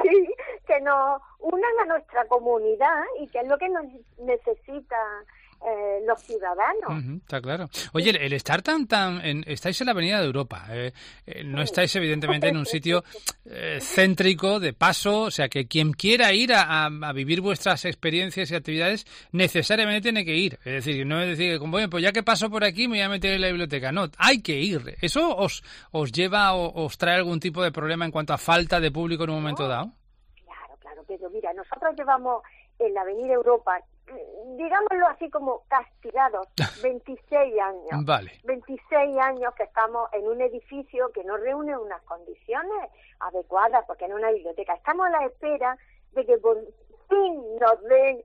nos unan a nuestra comunidad y que es lo que nos necesita los ciudadanos. Está claro. Oye, el estar estáis en la Avenida de Europa, no estáis evidentemente en un sitio céntrico, de paso, o sea que quien quiera ir a vivir vuestras experiencias y actividades necesariamente tiene que ir. Es decir, no es decir, como bueno, pues ya que paso por aquí me voy a meter en la biblioteca. No, hay que ir. ¿Eso os lleva o os trae algún tipo de problema en cuanto a falta de público en un momento dado? Claro, pero mira, nosotros llevamos en la Avenida Europa, digámoslo así, como castigados, 26 años. Vale. 26 años que estamos en un edificio que no reúne unas condiciones adecuadas, porque en una biblioteca estamos a la espera de que por fin nos den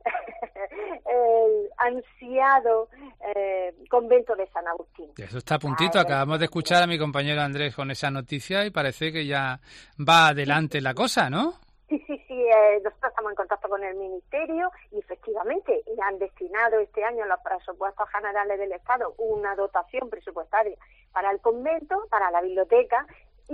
el ansiado convento de San Agustín. Eso está a puntito. Acabamos de escuchar a mi compañero Andrés con esa noticia y parece que ya va adelante la cosa, ¿no? Sí, nosotros estamos en contacto con el Ministerio y efectivamente han destinado este año en los presupuestos generales del Estado una dotación presupuestaria para el convento, para la biblioteca,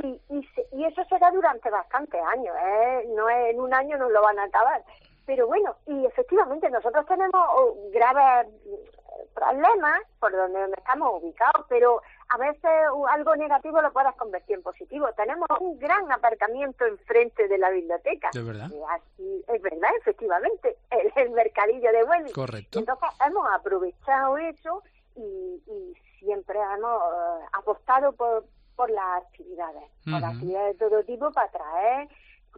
y eso será durante bastantes años, no es en un año, no lo van a acabar. Pero bueno, y efectivamente nosotros tenemos graves problemas por donde estamos ubicados, pero a veces algo negativo lo puedes convertir en positivo. Tenemos un gran aparcamiento enfrente de la biblioteca. ¿De verdad? Y así, es verdad, efectivamente, el mercadillo de Huelva. Correcto. Entonces hemos aprovechado eso y siempre hemos apostado por las actividades, por actividades de todo tipo para traer.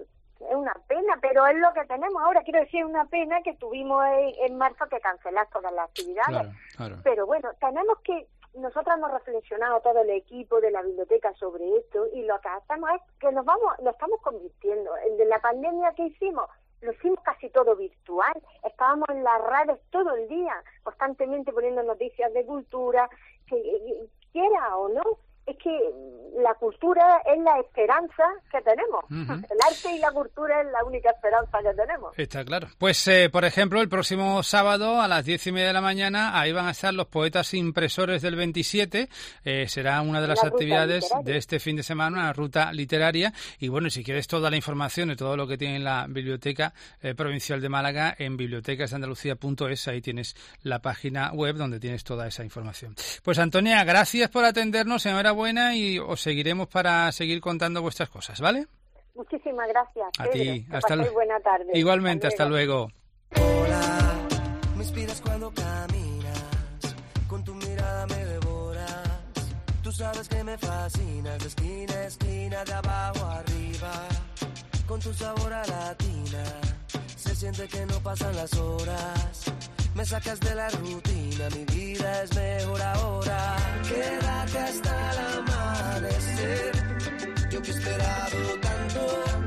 Es una pena, pero es lo que tenemos ahora. Quiero decir, es una pena que tuvimos en marzo que cancelar todas las actividades. Claro. Pero bueno, nosotros hemos reflexionado todo el equipo de la biblioteca sobre esto y lo que hacemos es que lo estamos convirtiendo. El de la pandemia que hicimos, lo hicimos casi todo virtual. Estábamos en las redes todo el día, constantemente poniendo noticias de cultura, que quiera o no. Es que la cultura es la esperanza que tenemos. El arte y la cultura es la única esperanza que tenemos. Está claro. Pues, por ejemplo, el próximo sábado a las 10:30 de la mañana, ahí van a estar los poetas impresores del 27. Será una de las actividades de este fin de semana, una ruta literaria. Y bueno, si quieres toda la información de todo lo que tiene la Biblioteca Provincial de Málaga, en bibliotecasdeandalucía.es, ahí tienes la página web donde tienes toda esa información. Pues, Antonia, gracias por atendernos, enhorabuena, y os seguiremos para seguir contando vuestras cosas, ¿vale? Muchísimas gracias, Pedro. A ti, hasta luego. Buena tarde. Igualmente, hasta luego. Hola, me inspiras cuando caminas, con tu mirada me devoras. Tú sabes que me fascinas, de esquina a esquina, de abajo arriba. Con tu sabor a latina, se siente que no pasan las horas. Me sacas de la rutina, mi vida es mejor ahora. Quédate hasta el amanecer, yo que he esperado tanto,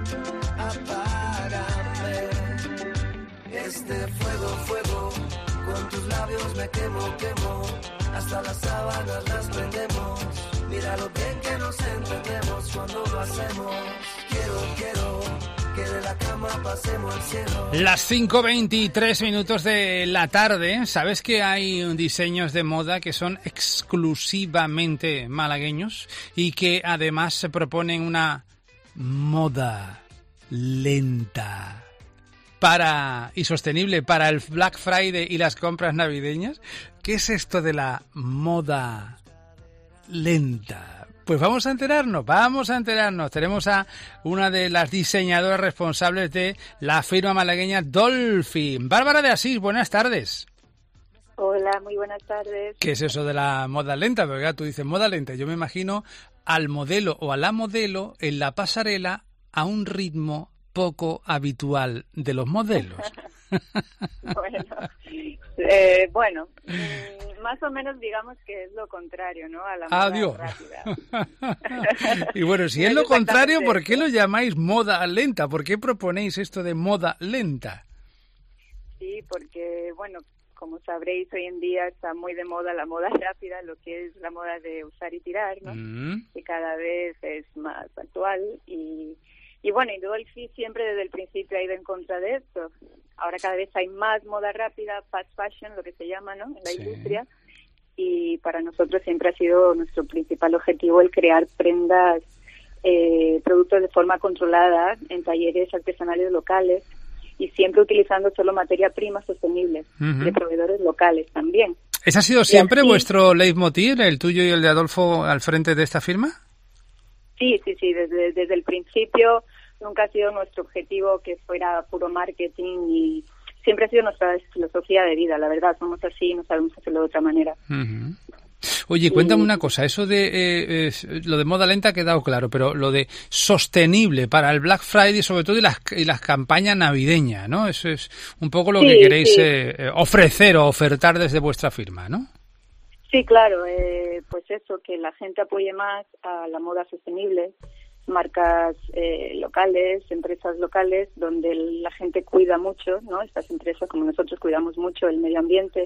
apágame. Este fuego, con tus labios me quemo, hasta las sábanas las prendemos. Mira lo bien que nos entendemos cuando lo hacemos. Quiero que de la cama pasemos al cielo. Las 5:23 de la tarde. ¿Sabes que hay diseños de moda que son exclusivamente malagueños y que además se proponen una moda lenta y sostenible para el Black Friday y las compras navideñas? ¿Qué es esto de la moda lenta? Pues vamos a enterarnos. Tenemos a una de las diseñadoras responsables de la firma malagueña Dolphin. Bárbara de Asís, buenas tardes. Hola, muy buenas tardes. ¿Qué es eso de la moda lenta? Porque tú dices moda lenta. Yo me imagino al modelo o a la modelo en la pasarela a un ritmo poco habitual de los modelos. Bueno, más o menos digamos que es lo contrario, ¿no? A la moda rápida. Y bueno, si es lo contrario, ¿por qué lo llamáis moda lenta? ¿Por qué proponéis esto de moda lenta? Sí, porque, bueno, como sabréis, hoy en día está muy de moda la moda rápida, lo que es la moda de usar y tirar, ¿no? Que cada vez es más actual y bueno, y Dolphy siempre desde el principio ha ido en contra de esto. Ahora cada vez hay más moda rápida, fast fashion, lo que se llama, ¿no? En la industria. Y para nosotros siempre ha sido nuestro principal objetivo el crear prendas, productos de forma controlada en talleres artesanales locales y siempre utilizando solo materia prima sostenible de proveedores locales también. ¿Ese ha sido siempre vuestro leitmotiv, el tuyo y el de Adolfo, al frente de esta firma? Sí, desde el principio nunca ha sido nuestro objetivo que fuera puro marketing y siempre ha sido nuestra filosofía de vida, la verdad, somos así y no sabemos hacerlo de otra manera. Oye, cuéntame una cosa, eso de lo de moda lenta ha quedado claro, pero lo de sostenible para el Black Friday sobre todo y las campañas navideñas, ¿no? Eso es un poco lo que queréis ofrecer o ofertar desde vuestra firma, ¿no? Sí, claro, pues eso, que la gente apoye más a la moda sostenible, marcas locales, empresas locales, donde la gente cuida mucho, ¿no? Estas empresas, como nosotros, cuidamos mucho el medio ambiente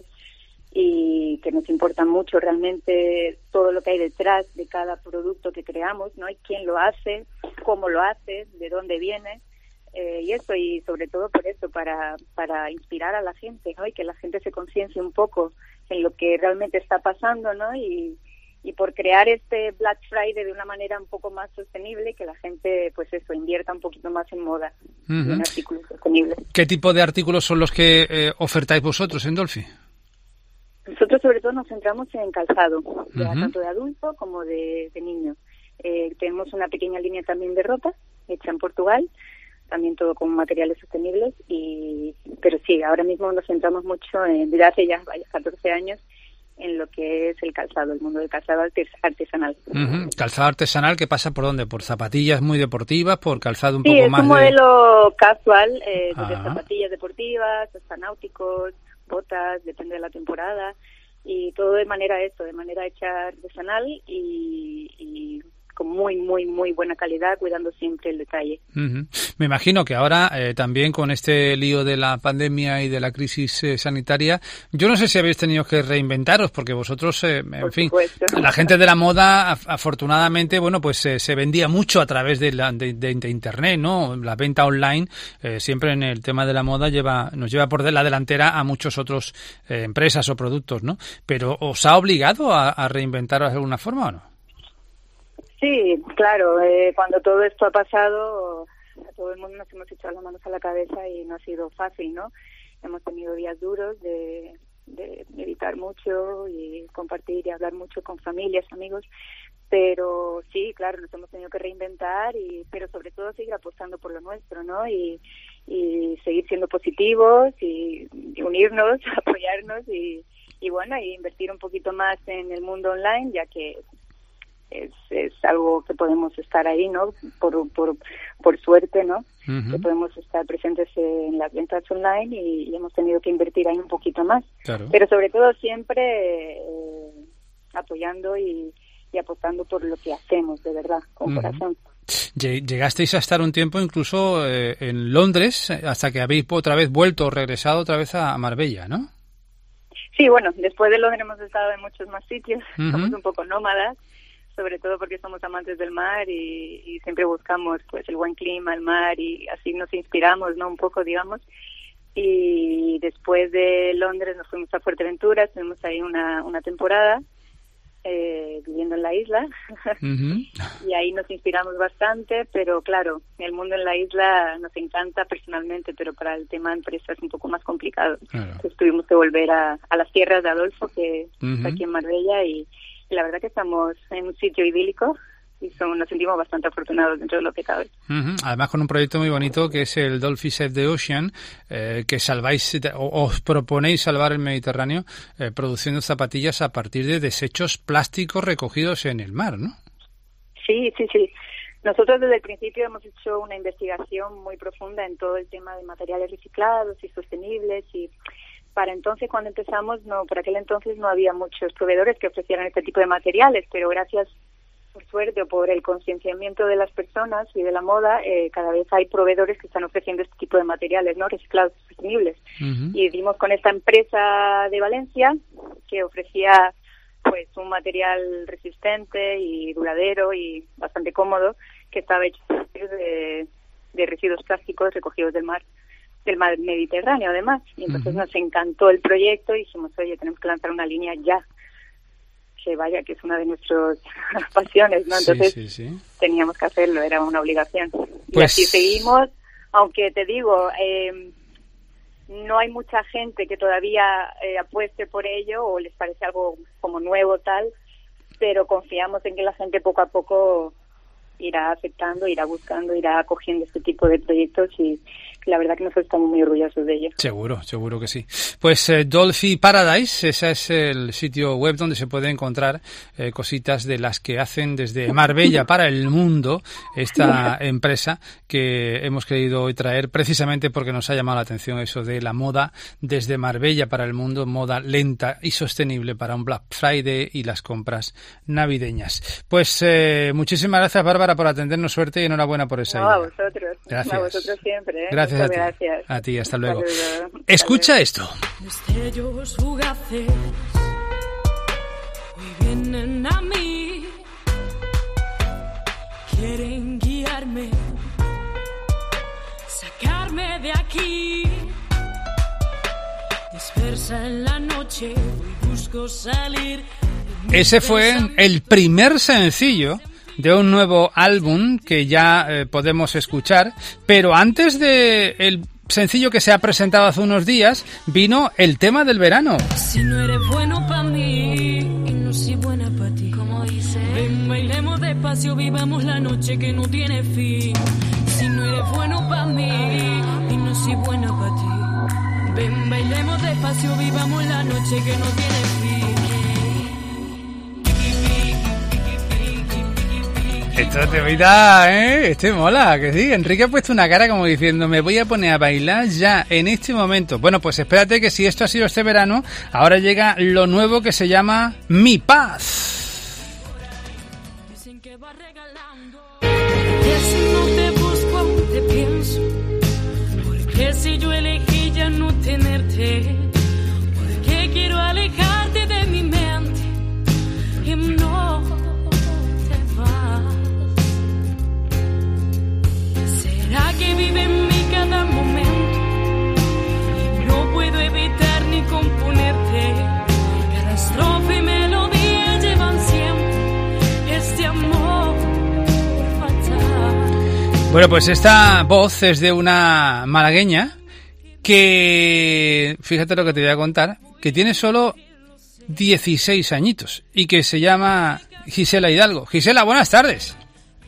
y que nos importa mucho realmente todo lo que hay detrás de cada producto que creamos, ¿no? Y quién lo hace, cómo lo hace, de dónde viene. Y eso, y sobre todo por eso, para inspirar a la gente, ¿no? Y que la gente se conciencie un poco en lo que realmente está pasando, ¿no? Y por crear este Black Friday de una manera un poco más sostenible, que la gente, pues eso, invierta un poquito más en moda, en artículos sostenibles. ¿Qué tipo de artículos son los que ofertáis vosotros en Dolphy? Nosotros sobre todo nos centramos en calzado, tanto de adulto como de niño. Tenemos una pequeña línea también de ropa, hecha en Portugal, también todo con materiales sostenibles, pero sí, ahora mismo nos centramos mucho, desde hace ya 14 años, en lo que es el calzado, el mundo del calzado artesanal. Calzado artesanal, ¿que pasa por dónde? ¿Por zapatillas muy deportivas? ¿Por calzado un poco más de...? Sí, es un modelo casual, desde zapatillas deportivas hasta náuticos, botas, depende de la temporada, y todo de manera hecha artesanal y con muy buena calidad, cuidando siempre el detalle. Me imagino que ahora también con este lío de la pandemia y de la crisis sanitaria, yo no sé si habéis tenido que reinventaros, porque vosotros, en fin, la gente de la moda, afortunadamente, bueno, pues se vendía mucho a través de Internet, ¿no? La venta online siempre en el tema de la moda nos lleva por la delantera a muchos otros empresas o productos, ¿no? Pero ¿os ha obligado a reinventaros de alguna forma o no? Sí, claro, cuando todo esto ha pasado, a todo el mundo nos hemos echado las manos a la cabeza y no ha sido fácil, ¿no? Hemos tenido días duros de meditar mucho y compartir y hablar mucho con familias, amigos, pero sí, claro, nos hemos tenido que reinventar, pero sobre todo seguir apostando por lo nuestro, ¿no? Y seguir siendo positivos y unirnos, apoyarnos y bueno, y invertir un poquito más en el mundo online, ya que es algo que podemos estar ahí, ¿no? Por suerte, ¿no? Que podemos estar presentes en las ventas online y hemos tenido que invertir ahí un poquito más. Claro. Pero sobre todo siempre apoyando y apostando por lo que hacemos, de verdad, con corazón. Llegasteis a estar un tiempo incluso en Londres, hasta que habéis otra vez regresado otra vez a Marbella, ¿no? Sí, bueno, después de Londres hemos estado en muchos más sitios, somos un poco nómadas, sobre todo porque somos amantes del mar y siempre buscamos pues el buen clima, el mar, y así nos inspiramos, ¿no? Un poco, digamos. Y después de Londres nos fuimos a Fuerteventura, estuvimos ahí una temporada viviendo en la isla y ahí nos inspiramos bastante, pero claro, el mundo en la isla nos encanta personalmente, pero para el tema de empresa es un poco más complicado. Claro. Entonces tuvimos que volver a las tierras de Adolfo, que está aquí en Marbella, y la verdad que estamos en un sitio idílico y nos sentimos bastante afortunados dentro de lo que cabe. Además con un proyecto muy bonito que es el Dolphy Save the Ocean, que salváis, os proponéis salvar el Mediterráneo produciendo zapatillas a partir de desechos plásticos recogidos en el mar, ¿no? Sí. Nosotros desde el principio hemos hecho una investigación muy profunda en todo el tema de materiales reciclados y sostenibles, y para entonces, cuando empezamos, por aquel entonces no había muchos proveedores que ofrecieran este tipo de materiales, pero gracias por suerte o por el concienciamiento de las personas y de la moda, cada vez hay proveedores que están ofreciendo este tipo de materiales, ¿no? Reciclados, sostenibles. Y dimos con esta empresa de Valencia que ofrecía pues un material resistente y duradero y bastante cómodo, que estaba hecho de residuos plásticos recogidos del mar Mediterráneo, además. Y entonces nos encantó el proyecto y dijimos, oye, tenemos que lanzar una línea ya. Que vaya, que es una de nuestras pasiones, ¿no? Entonces teníamos que hacerlo, era una obligación. Y así seguimos, aunque te digo, no hay mucha gente que todavía apueste por ello o les parece algo como nuevo tal, pero confiamos en que la gente poco a poco irá aceptando, irá buscando, irá acogiendo este tipo de proyectos y la verdad que nosotros estamos muy orgullosos de ello. Seguro que sí. Pues Dolphy Paradise, ese es el sitio web donde se puede encontrar cositas de las que hacen desde Marbella para el mundo esta empresa que hemos querido hoy traer precisamente porque nos ha llamado la atención eso de la moda desde Marbella para el mundo, moda lenta y sostenible para un Black Friday y las compras navideñas. Pues muchísimas gracias, Bárbara, por atendernos. Suerte y enhorabuena por esa idea. A vosotros. Gracias. A vosotros siempre. Gracias a ti. Gracias. A ti, hasta luego. Saludos. Escucha esto. Destellos fugaces hoy vienen a mí, quieren guiarme, sacarme de aquí. Dispersa en la noche, hoy busco salir. Ese fue el primer sencillo de un nuevo álbum que ya podemos escuchar, pero antes de el sencillo que se ha presentado hace unos días, vino el tema del verano. Si no eres bueno para mí y no soy buena para ti, como dice, ven, bailemos despacio, vivamos la noche que no tiene fin. Si no eres bueno para mí y no soy buena para ti, ven, bailemos despacio, vivamos la noche que no tiene fin. Esto te vida, este mola, que sí. Enrique ha puesto una cara como diciendo, me voy a poner a bailar ya, en este momento. Bueno, pues espérate que si esto ha sido este verano, ahora llega lo nuevo que se llama Mi Paz. Dicen que va regalando, que si no te busco aún te pienso, porque si yo elegí ya no tenerte, porque quiero alejarte de mi mente y no te vas. ¿Será que vive en mí cada momento y no puedo evitar ni componerte? Cada estrofa y melodía llevan siempre este amor fatal. Bueno, pues esta voz es de una malagueña que, fíjate lo que te voy a contar, que tiene solo 16 añitos y que se llama Gisela Hidalgo. Gisela, buenas tardes.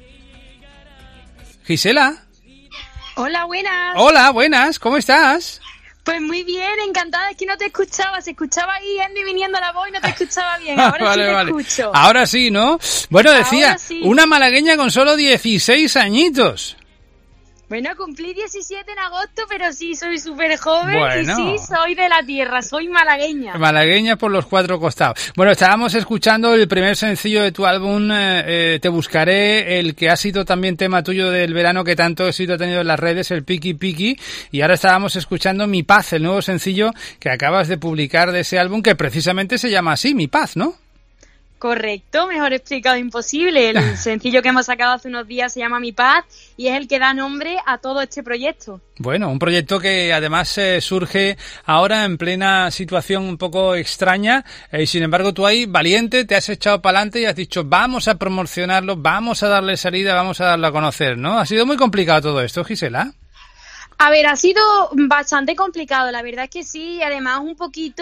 Gisela. Hola, buenas. Hola, buenas, ¿cómo estás? Pues muy bien, encantada, es que no te escuchaba, se escuchaba ahí yendo y viniendo la voz y no te escuchaba bien, ahora vale, sí te vale. escucho. Ahora sí, ¿no? Bueno, decía, Sí. una malagueña con solo 16 añitos. Bueno, cumplí 17 en agosto, pero sí, soy súper joven Bueno. y sí, soy de la tierra, soy malagueña. Malagueña por los cuatro costados. Bueno, estábamos escuchando el primer sencillo de tu álbum, Te Buscaré, el que ha sido también tema tuyo del verano que tanto éxito ha tenido en las redes, el Piki Piki, y ahora estábamos escuchando Mi Paz, el nuevo sencillo que acabas de publicar de ese álbum que precisamente se llama así, Mi Paz, ¿no? Correcto, mejor explicado imposible. El sencillo que hemos sacado hace unos días se llama Mi Paz y es el que da nombre a todo este proyecto. Bueno, un proyecto que además surge ahora en plena situación un poco extraña y sin embargo tú ahí, valiente, te has echado para adelante y has dicho vamos a promocionarlo, vamos a darle salida, vamos a darlo a conocer, ¿no? Ha sido muy complicado todo esto, Gisela. A ver, ha sido bastante complicado, la verdad es que sí, además un poquito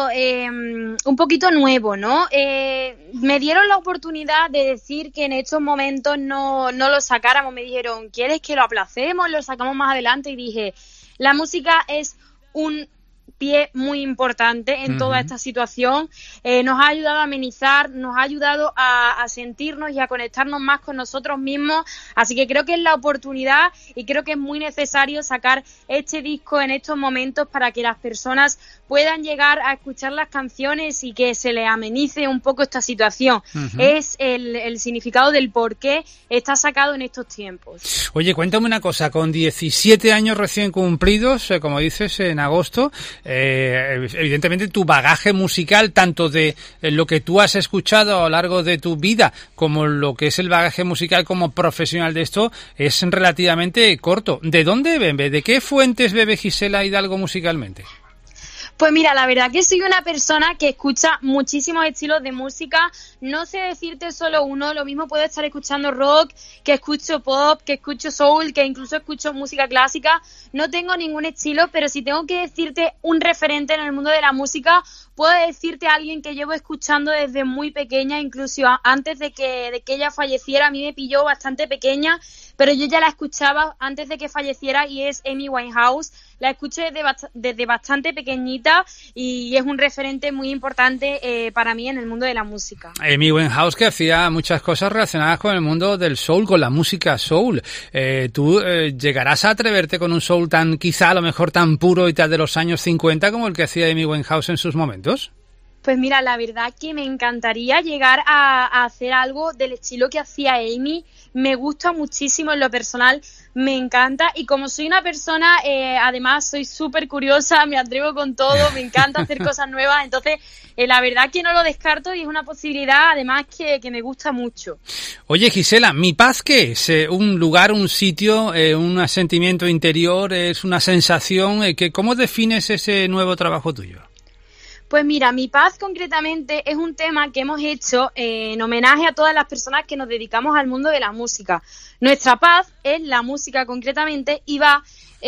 nuevo, ¿no? Me dieron la oportunidad de decir que en estos momentos no lo sacáramos, me dijeron, ¿quieres que lo aplacemos? Lo sacamos más adelante y dije, la música es un pie muy importante en toda esta situación. Nos ha ayudado a amenizar, nos ha ayudado a sentirnos y a conectarnos más con nosotros mismos. Así que creo que es la oportunidad y creo que es muy necesario sacar este disco en estos momentos para que las personas puedan llegar a escuchar las canciones y que se les amenice un poco esta situación. Es el significado del por qué está sacado en estos tiempos. Oye, cuéntame una cosa, con 17 años recién cumplidos, como dices, en agosto, evidentemente tu bagaje musical, tanto de lo que tú has escuchado a lo largo de tu vida, como lo que es el bagaje musical como profesional de esto, es relativamente corto. ¿De dónde bebe? ¿De qué fuentes bebe Gisela Hidalgo musicalmente? Pues mira, la verdad que soy una persona que escucha muchísimos estilos de música, no sé decirte solo uno, lo mismo puedo estar escuchando rock, que escucho pop, que escucho soul, que incluso escucho música clásica, no tengo ningún estilo, pero si tengo que decirte un referente en el mundo de la música, puedo decirte a alguien que llevo escuchando desde muy pequeña, incluso antes de que ella falleciera. A mí me pilló bastante pequeña, pero yo ya la escuchaba antes de que falleciera y es Amy Winehouse. La escucho desde bastante pequeñita y es un referente muy importante para mí en el mundo de la música. Amy Winehouse, que hacía muchas cosas relacionadas con el mundo del soul, con la música soul. ¿Tú llegarás a atreverte con un soul tan, quizá a lo mejor tan puro y tal de los años 50 como el que hacía Amy Winehouse en sus momentos? Pues mira, la verdad que me encantaría llegar a hacer algo del estilo que hacía Amy. Me gusta muchísimo en lo personal, me encanta. Y como soy una persona, además soy súper curiosa, me atrevo con todo, me encanta hacer cosas nuevas. Entonces, la verdad que no lo descarto y es una posibilidad, además, que me gusta mucho. Oye, Gisela, ¿Mi Paz qué es? ¿Un lugar, un sitio, un sentimiento interior, es una sensación? ¿Cómo defines ese nuevo trabajo tuyo? Pues mira, Mi Paz concretamente es un tema que hemos hecho en homenaje a todas las personas que nos dedicamos al mundo de la música. Nuestra paz es la música concretamente y va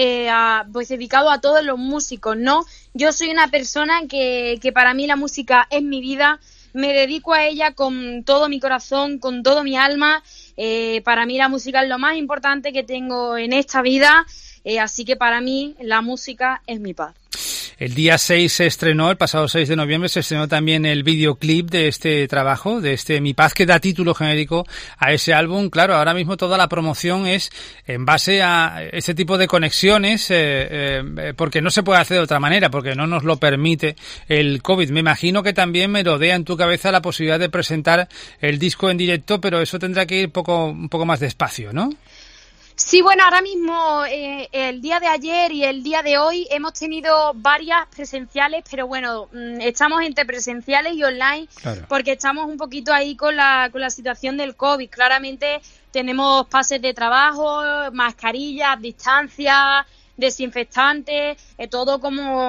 pues dedicado a todos los músicos, ¿no? Yo soy una persona que para mí la música es mi vida, me dedico a ella con todo mi corazón, con todo mi alma. Para mí la música es lo más importante que tengo en esta vida, así que para mí la música es mi paz. El día 6 se estrenó, el pasado 6 de noviembre, se estrenó también el videoclip de este trabajo, de este Mi Paz, que da título genérico a ese álbum. Claro, ahora mismo toda la promoción es en base a ese tipo de conexiones, porque no se puede hacer de otra manera, porque no nos lo permite el COVID. Me imagino que también merodea en tu cabeza la posibilidad de presentar el disco en directo, pero eso tendrá que ir un poco más despacio, ¿no? Sí, bueno, ahora mismo el día de ayer y el día de hoy hemos tenido varias presenciales, pero bueno, estamos entre presenciales y online, claro, porque estamos un poquito ahí con la situación del COVID. Claramente tenemos pases de trabajo, mascarillas, distancia, desinfectantes, todo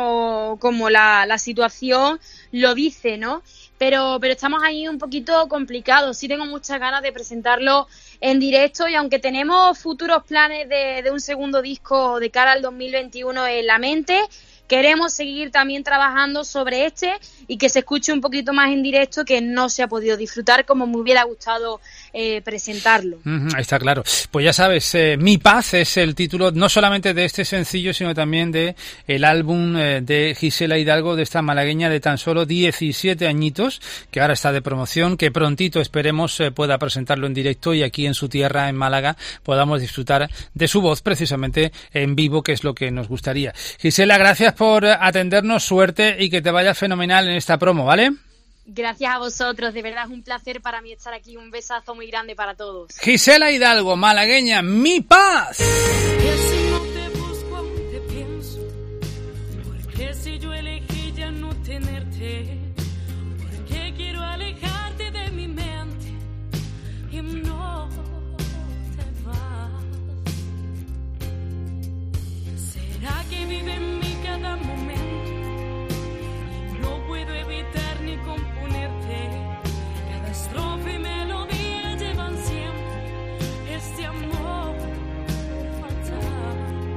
como la situación lo dice, ¿no? Pero estamos ahí un poquito complicados. Sí tengo muchas ganas de presentarlo en directo y aunque tenemos futuros planes de un segundo disco de cara al 2021 en la mente, queremos seguir también trabajando sobre este y que se escuche un poquito más en directo, que no se ha podido disfrutar como me hubiera gustado presentarlo. Está claro. Pues ya sabes, Mi Paz es el título no solamente de este sencillo, sino también de el álbum de Gisela Hidalgo, de esta malagueña de tan solo 17 añitos, que ahora está de promoción, que prontito esperemos pueda presentarlo en directo y aquí en su tierra, en Málaga, podamos disfrutar de su voz precisamente en vivo, que es lo que nos gustaría. Gisela, gracias por atendernos, suerte y que te vaya fenomenal en esta promo, ¿vale? Gracias a vosotros, de verdad es un placer para mí estar aquí, un besazo muy grande para todos. Gisela Hidalgo, malagueña, Mi Paz. Que si no te busco aún te pienso, porque si yo elegí ya no tenerte, porque quiero alejarte de mi mente y no te vas. ¿Será que vive en mí cada momento? No puedo evitar ni componerte. Cada estrofa y melodía llevan siempre este amor fatal.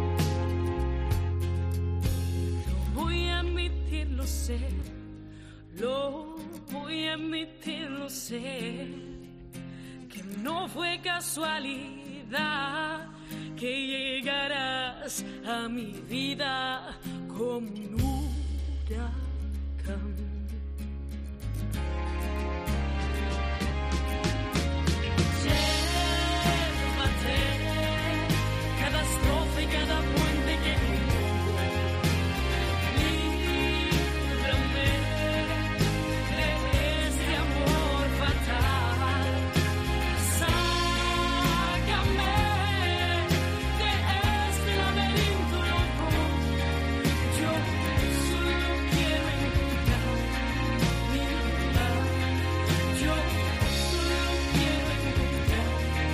Lo voy a admitir, lo sé. Lo voy a admitir, lo sé. Que no fue casualidad que llegarás a mi vida como nunca. Cada estrofa y cada puente que pongo, líbrame de este amor fatal, sácame de este laberinto loco. Yo solo quiero encontrar mi lugar. Yo solo quiero encontrar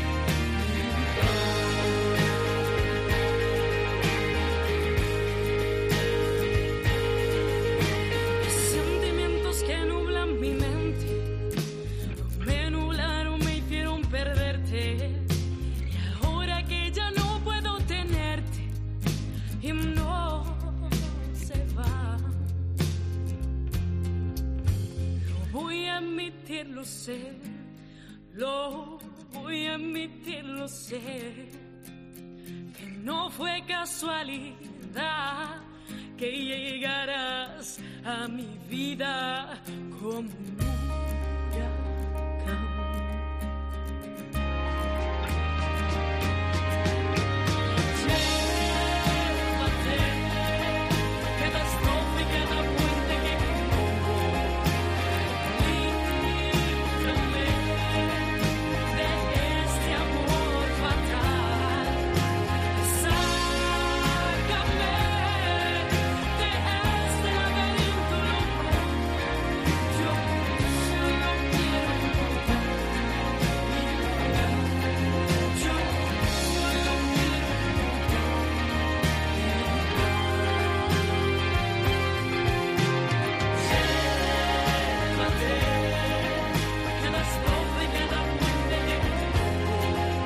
sentimientos que nublan mi mente, me nublaron, me hicieron perderte. Y ahora que ya no puedo tenerte y no se va, lo voy a admitir, lo sé, lo voy a admitir, lo sé, que no fue casualidad que llegarás a mi vida como un huracán. Llévate cada estrofa y cada puente que pongo, líbrame de este amor fatal, sácame de este laberinto loco. Yo solo quiero encontrar mi lugar. Yo solo quiero llévate cada estrofa y cada puente que pongo,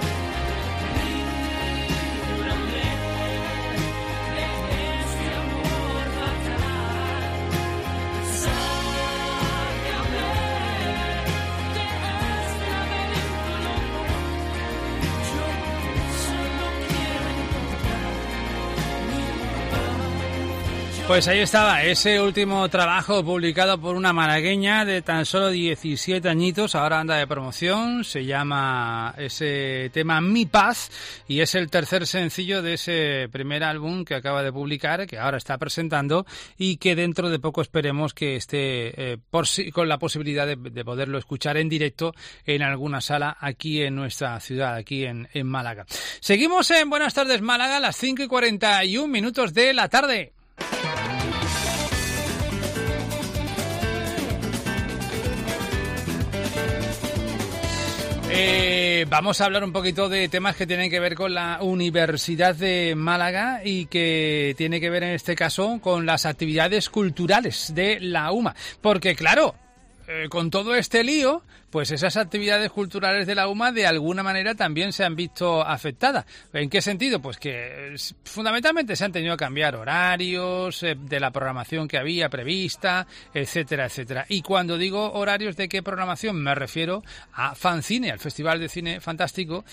líbrame de este amor fatal, sácame de este laberinto loco. Yo solo quiero encontrar mi lugar. Pues ahí estaba, ese último trabajo publicado por una malagueña de tan solo 17 añitos, ahora anda de promoción, se llama ese tema Mi Paz y es el tercer sencillo de ese primer álbum que acaba de publicar, que ahora está presentando y que dentro de poco esperemos que esté con la posibilidad de poderlo escuchar en directo en alguna sala aquí en nuestra ciudad, aquí en Málaga. Seguimos en Buenas Tardes Málaga, a las 5:41 de la tarde. Vamos a hablar un poquito de temas que tienen que ver con la Universidad de Málaga y que tiene que ver en este caso con las actividades culturales de la UMA. Porque claro, con todo este lío, pues esas actividades culturales de la UMA de alguna manera también se han visto afectadas. ¿En qué sentido? Pues que fundamentalmente se han tenido que cambiar horarios de la programación que había prevista, etcétera, etcétera. Y cuando digo horarios de qué programación, me refiero a Fancine, al Festival de Cine Fantástico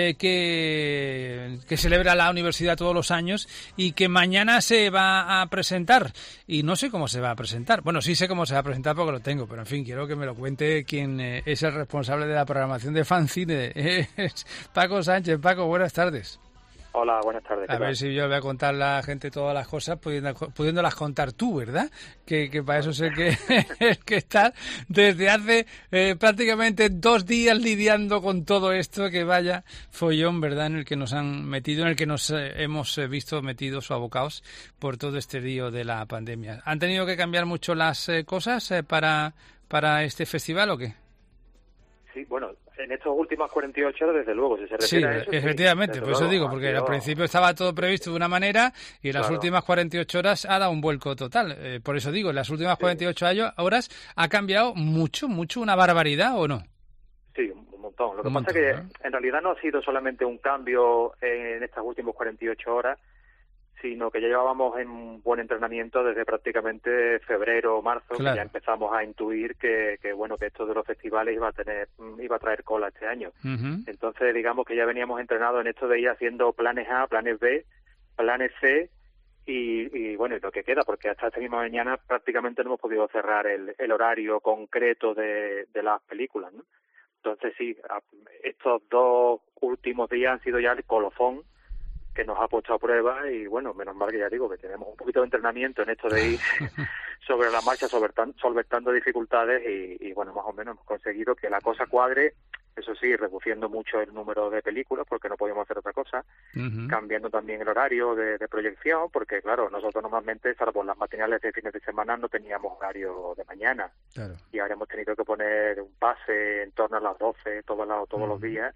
que celebra la universidad todos los años y que mañana se va a presentar. Y no sé cómo se va a presentar. Bueno, sí sé cómo se va a presentar porque lo tengo, pero en fin, quiero que me lo cuente quien es el responsable de la programación de Fancine, es Paco Sánchez. Paco, buenas tardes. Hola, buenas tardes. A ver si yo voy a contar a la gente todas las cosas, pudiéndolas contar tú, ¿verdad? Que para eso sé que estás desde hace prácticamente 2 días lidiando con todo esto, que vaya follón, ¿verdad? En el que nos han metido, en el que nos hemos visto metidos o abocados por todo este lío de la pandemia. ¿Han tenido que cambiar mucho las cosas para este festival o qué? Sí, bueno, en estas últimas 48 horas, desde luego, si se refiere a eso. Efectivamente, por eso digo, porque al principio estaba todo previsto de una manera y en las últimas 48 horas ha dado un vuelco total. Por eso digo, en las últimas 48 horas ha cambiado mucho, una barbaridad, ¿o no? Sí, un montón. Lo que pasa es que en realidad no ha sido solamente un cambio en estas últimas 48 horas, sino que ya llevábamos en un buen entrenamiento desde prácticamente febrero o marzo, que ya empezamos a intuir que esto de los festivales iba a traer cola este año. Entonces, digamos que ya veníamos entrenados en esto de ir haciendo planes A, planes B, planes C y bueno, y lo que queda, porque hasta esta misma mañana prácticamente no hemos podido cerrar el horario concreto de las películas, ¿no? Entonces sí, estos 2 últimos días han sido ya el colofón que nos ha puesto a prueba, y bueno, menos mal que ya digo que tenemos un poquito de entrenamiento en esto de ir sobre la marcha solventando dificultades y bueno, más o menos hemos conseguido que la cosa cuadre, eso sí, reduciendo mucho el número de películas porque no podíamos hacer otra cosa, cambiando también el horario de proyección, porque claro, nosotros normalmente, salvo las matinales de fines de semana, no teníamos horario de mañana, claro. Y ahora hemos tenido que poner un pase en torno a las 12 todos los días,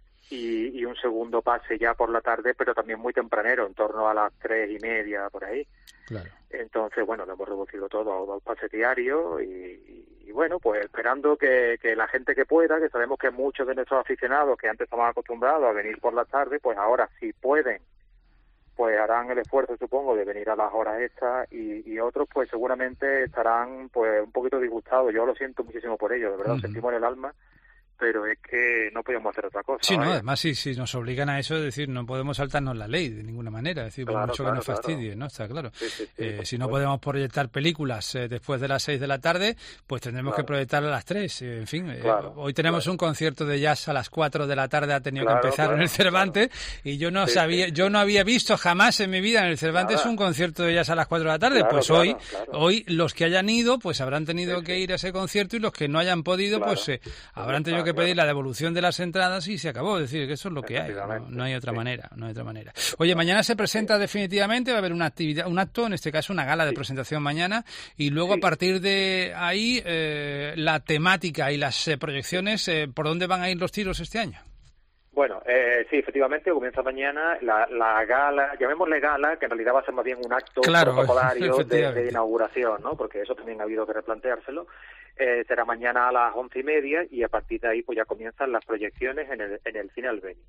y un segundo pase ya por la tarde, pero también muy tempranero, en torno a las 3:30 por ahí. Claro. Entonces, bueno, lo hemos reducido todo a 2 pases diarios y bueno, pues esperando que la gente que pueda, que sabemos que muchos de nuestros aficionados que antes estaban acostumbrados a venir por la tarde, pues ahora si pueden, pues harán el esfuerzo, supongo, de venir a las horas estas, y otros pues seguramente estarán pues un poquito disgustados. Yo lo siento muchísimo por ello, de verdad, sentimos en el alma, pero es que no podemos hacer otra cosa. Sí, no, además si nos obligan a eso, es decir, no podemos saltarnos la ley de ninguna manera, es decir, por mucho que nos fastidie, ¿no? Está claro. Sí, si no podemos proyectar películas después de las 6 de la tarde, pues tendremos que proyectar a las 3, en fin. Hoy tenemos un concierto de jazz a las 4 de la tarde, ha tenido que empezar en el Cervantes, y yo no sabía, yo no había visto jamás en mi vida en el Cervantes un concierto de jazz a las 4 de la tarde, pues hoy los que hayan ido, pues habrán tenido que ir a ese concierto, y los que no hayan podido, pues habrán tenido que pedir la devolución de las entradas y se acabó. Es decir, que eso es lo que hay, no hay otra manera, no hay otra manera. Oye, mañana se presenta definitivamente, va a haber una actividad, un acto, en este caso una gala de presentación mañana, y luego a partir de ahí la temática y las proyecciones, ¿por dónde van a ir los tiros este año? Bueno, sí, efectivamente, comienza mañana la gala, llamémosle gala, que en realidad va a ser más bien un acto protocolario de inauguración, ¿no? Porque eso también ha habido que replanteárselo. Será mañana a las 11:30, y a partir de ahí pues ya comienzan las proyecciones en el Cine Albéniz.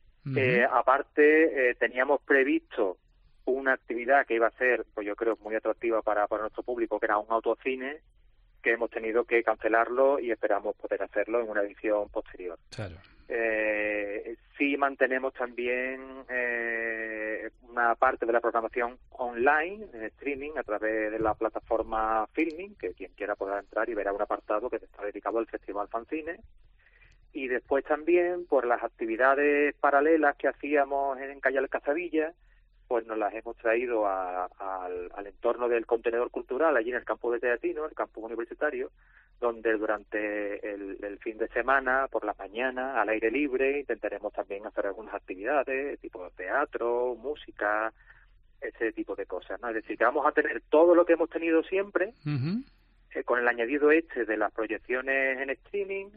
Aparte, teníamos previsto una actividad que iba a ser, pues yo creo, muy atractiva para nuestro público, que era un autocine, que hemos tenido que cancelarlo y esperamos poder hacerlo en una edición posterior. Claro. Sí mantenemos también una parte de la programación online, en streaming, a través de la plataforma Filming, que quien quiera podrá entrar y verá un apartado que está dedicado al Festival Fanzine. Y después también, por las actividades paralelas que hacíamos en Calle Alcazabilla, pues nos las hemos traído al entorno del contenedor cultural, allí en el campo de Teatino, el campus universitario, donde durante el fin de semana, por la mañana, al aire libre, intentaremos también hacer algunas actividades, tipo teatro, música, ese tipo de cosas, ¿no? Es decir, que vamos a tener todo lo que hemos tenido siempre, con el añadido de las proyecciones en streaming,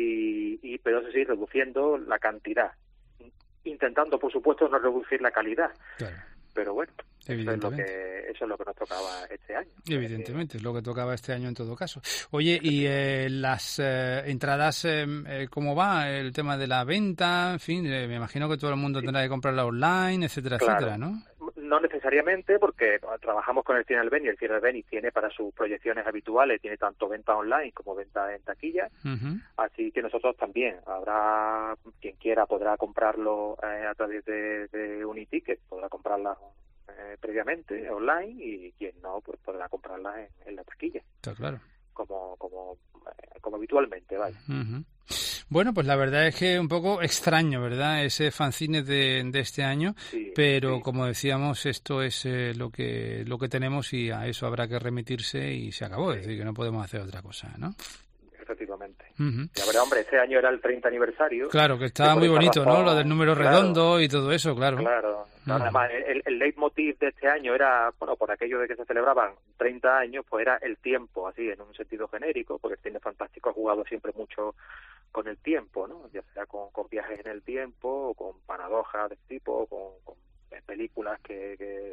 pero eso sí, reduciendo la cantidad, intentando, por supuesto, no reducir la calidad. Claro. Pero bueno, eso es lo que nos tocaba este año. Evidentemente, es lo que tocaba este año en todo caso. Oye, y las entradas, ¿cómo va el tema de la venta? En fin, me imagino que todo el mundo tendrá que comprarla online, etcétera, etcétera, ¿no? No necesariamente, porque trabajamos con el Cine Albéniz, y el Cine Albéniz tiene para sus proyecciones habituales, tiene tanto venta online como venta en taquilla, así que nosotros también, habrá quien quiera podrá comprarlo a través de Uniticket, podrá comprarla previamente online, y quien no, pues podrá comprarla en la taquilla. Está claro. Como habitualmente, vaya. Bueno, pues la verdad es que un poco extraño, ¿verdad?, ese fanzine de este año, pero como decíamos, esto es lo que tenemos, y a eso habrá que remitirse y se acabó, es decir, que no podemos hacer otra cosa, ¿no? Efectivamente. La verdad, hombre, este año era el 30 aniversario. Claro, que estaba muy bonito, ¿no?, lo del número redondo y todo eso, claro. Claro. Además, el leitmotiv de este año era, bueno, por aquello de que se celebraban 30 años, pues era el tiempo, así, en un sentido genérico, porque el Cine Fantástico ha jugado siempre mucho con el tiempo, ¿no? Ya sea con viajes en el tiempo, o con paradojas de este tipo, con películas que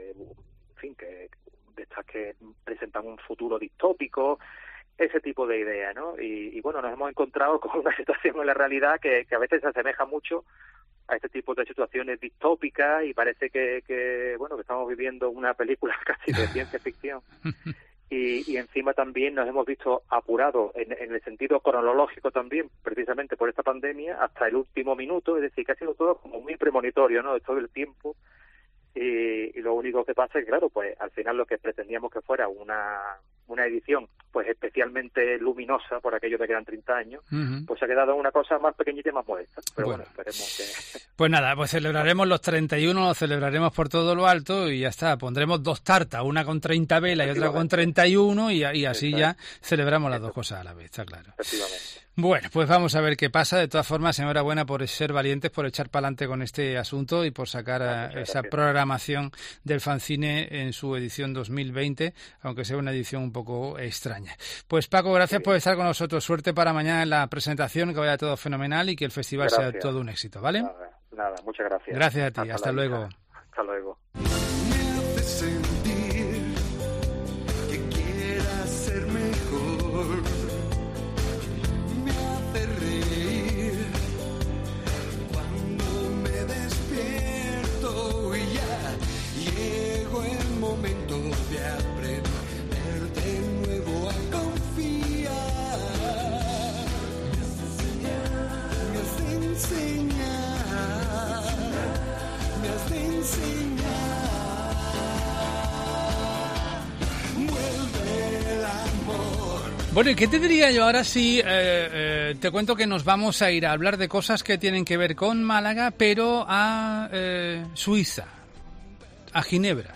en fin, que de estas que presentan un futuro distópico, ese tipo de idea, ¿no? Y bueno, nos hemos encontrado con una situación en la realidad que a veces se asemeja mucho a este tipo de situaciones distópicas, y parece que bueno, que estamos viviendo una película casi de ciencia ficción. Y encima también nos hemos visto apurados en el sentido cronológico también, precisamente por esta pandemia, hasta el último minuto, es decir, que ha sido todo como muy premonitorio, ¿no?, de todo el tiempo y lo único que pasa es que, claro, pues al final lo que pretendíamos que fuera una edición pues especialmente luminosa por aquello de que eran 30 años, pues ha quedado una cosa más pequeñita y más modesta. Pero bueno, esperemos que... Pues nada, pues celebraremos los 31, los celebraremos por todo lo alto y ya está. Pondremos 2 tartas, una con 30 velas y otra con 31 y así ya celebramos las 2 cosas a la vez, está claro. Efectivamente. Bueno, pues vamos a ver qué pasa. De todas formas, enhorabuena por ser valientes, por echar para adelante con este asunto y por sacar esa programación del fanzine en su edición 2020, aunque sea una edición un poco extraña. Pues Paco, gracias por estar con nosotros. Suerte para mañana en la presentación, que vaya todo fenomenal y que el festival sea todo un éxito, ¿vale? Nada, muchas gracias. Gracias a ti, hasta luego. Hasta luego. Bueno, ¿y qué te diría yo ahora si te cuento que nos vamos a ir a hablar de cosas que tienen que ver con Málaga, pero a Suiza, a Ginebra?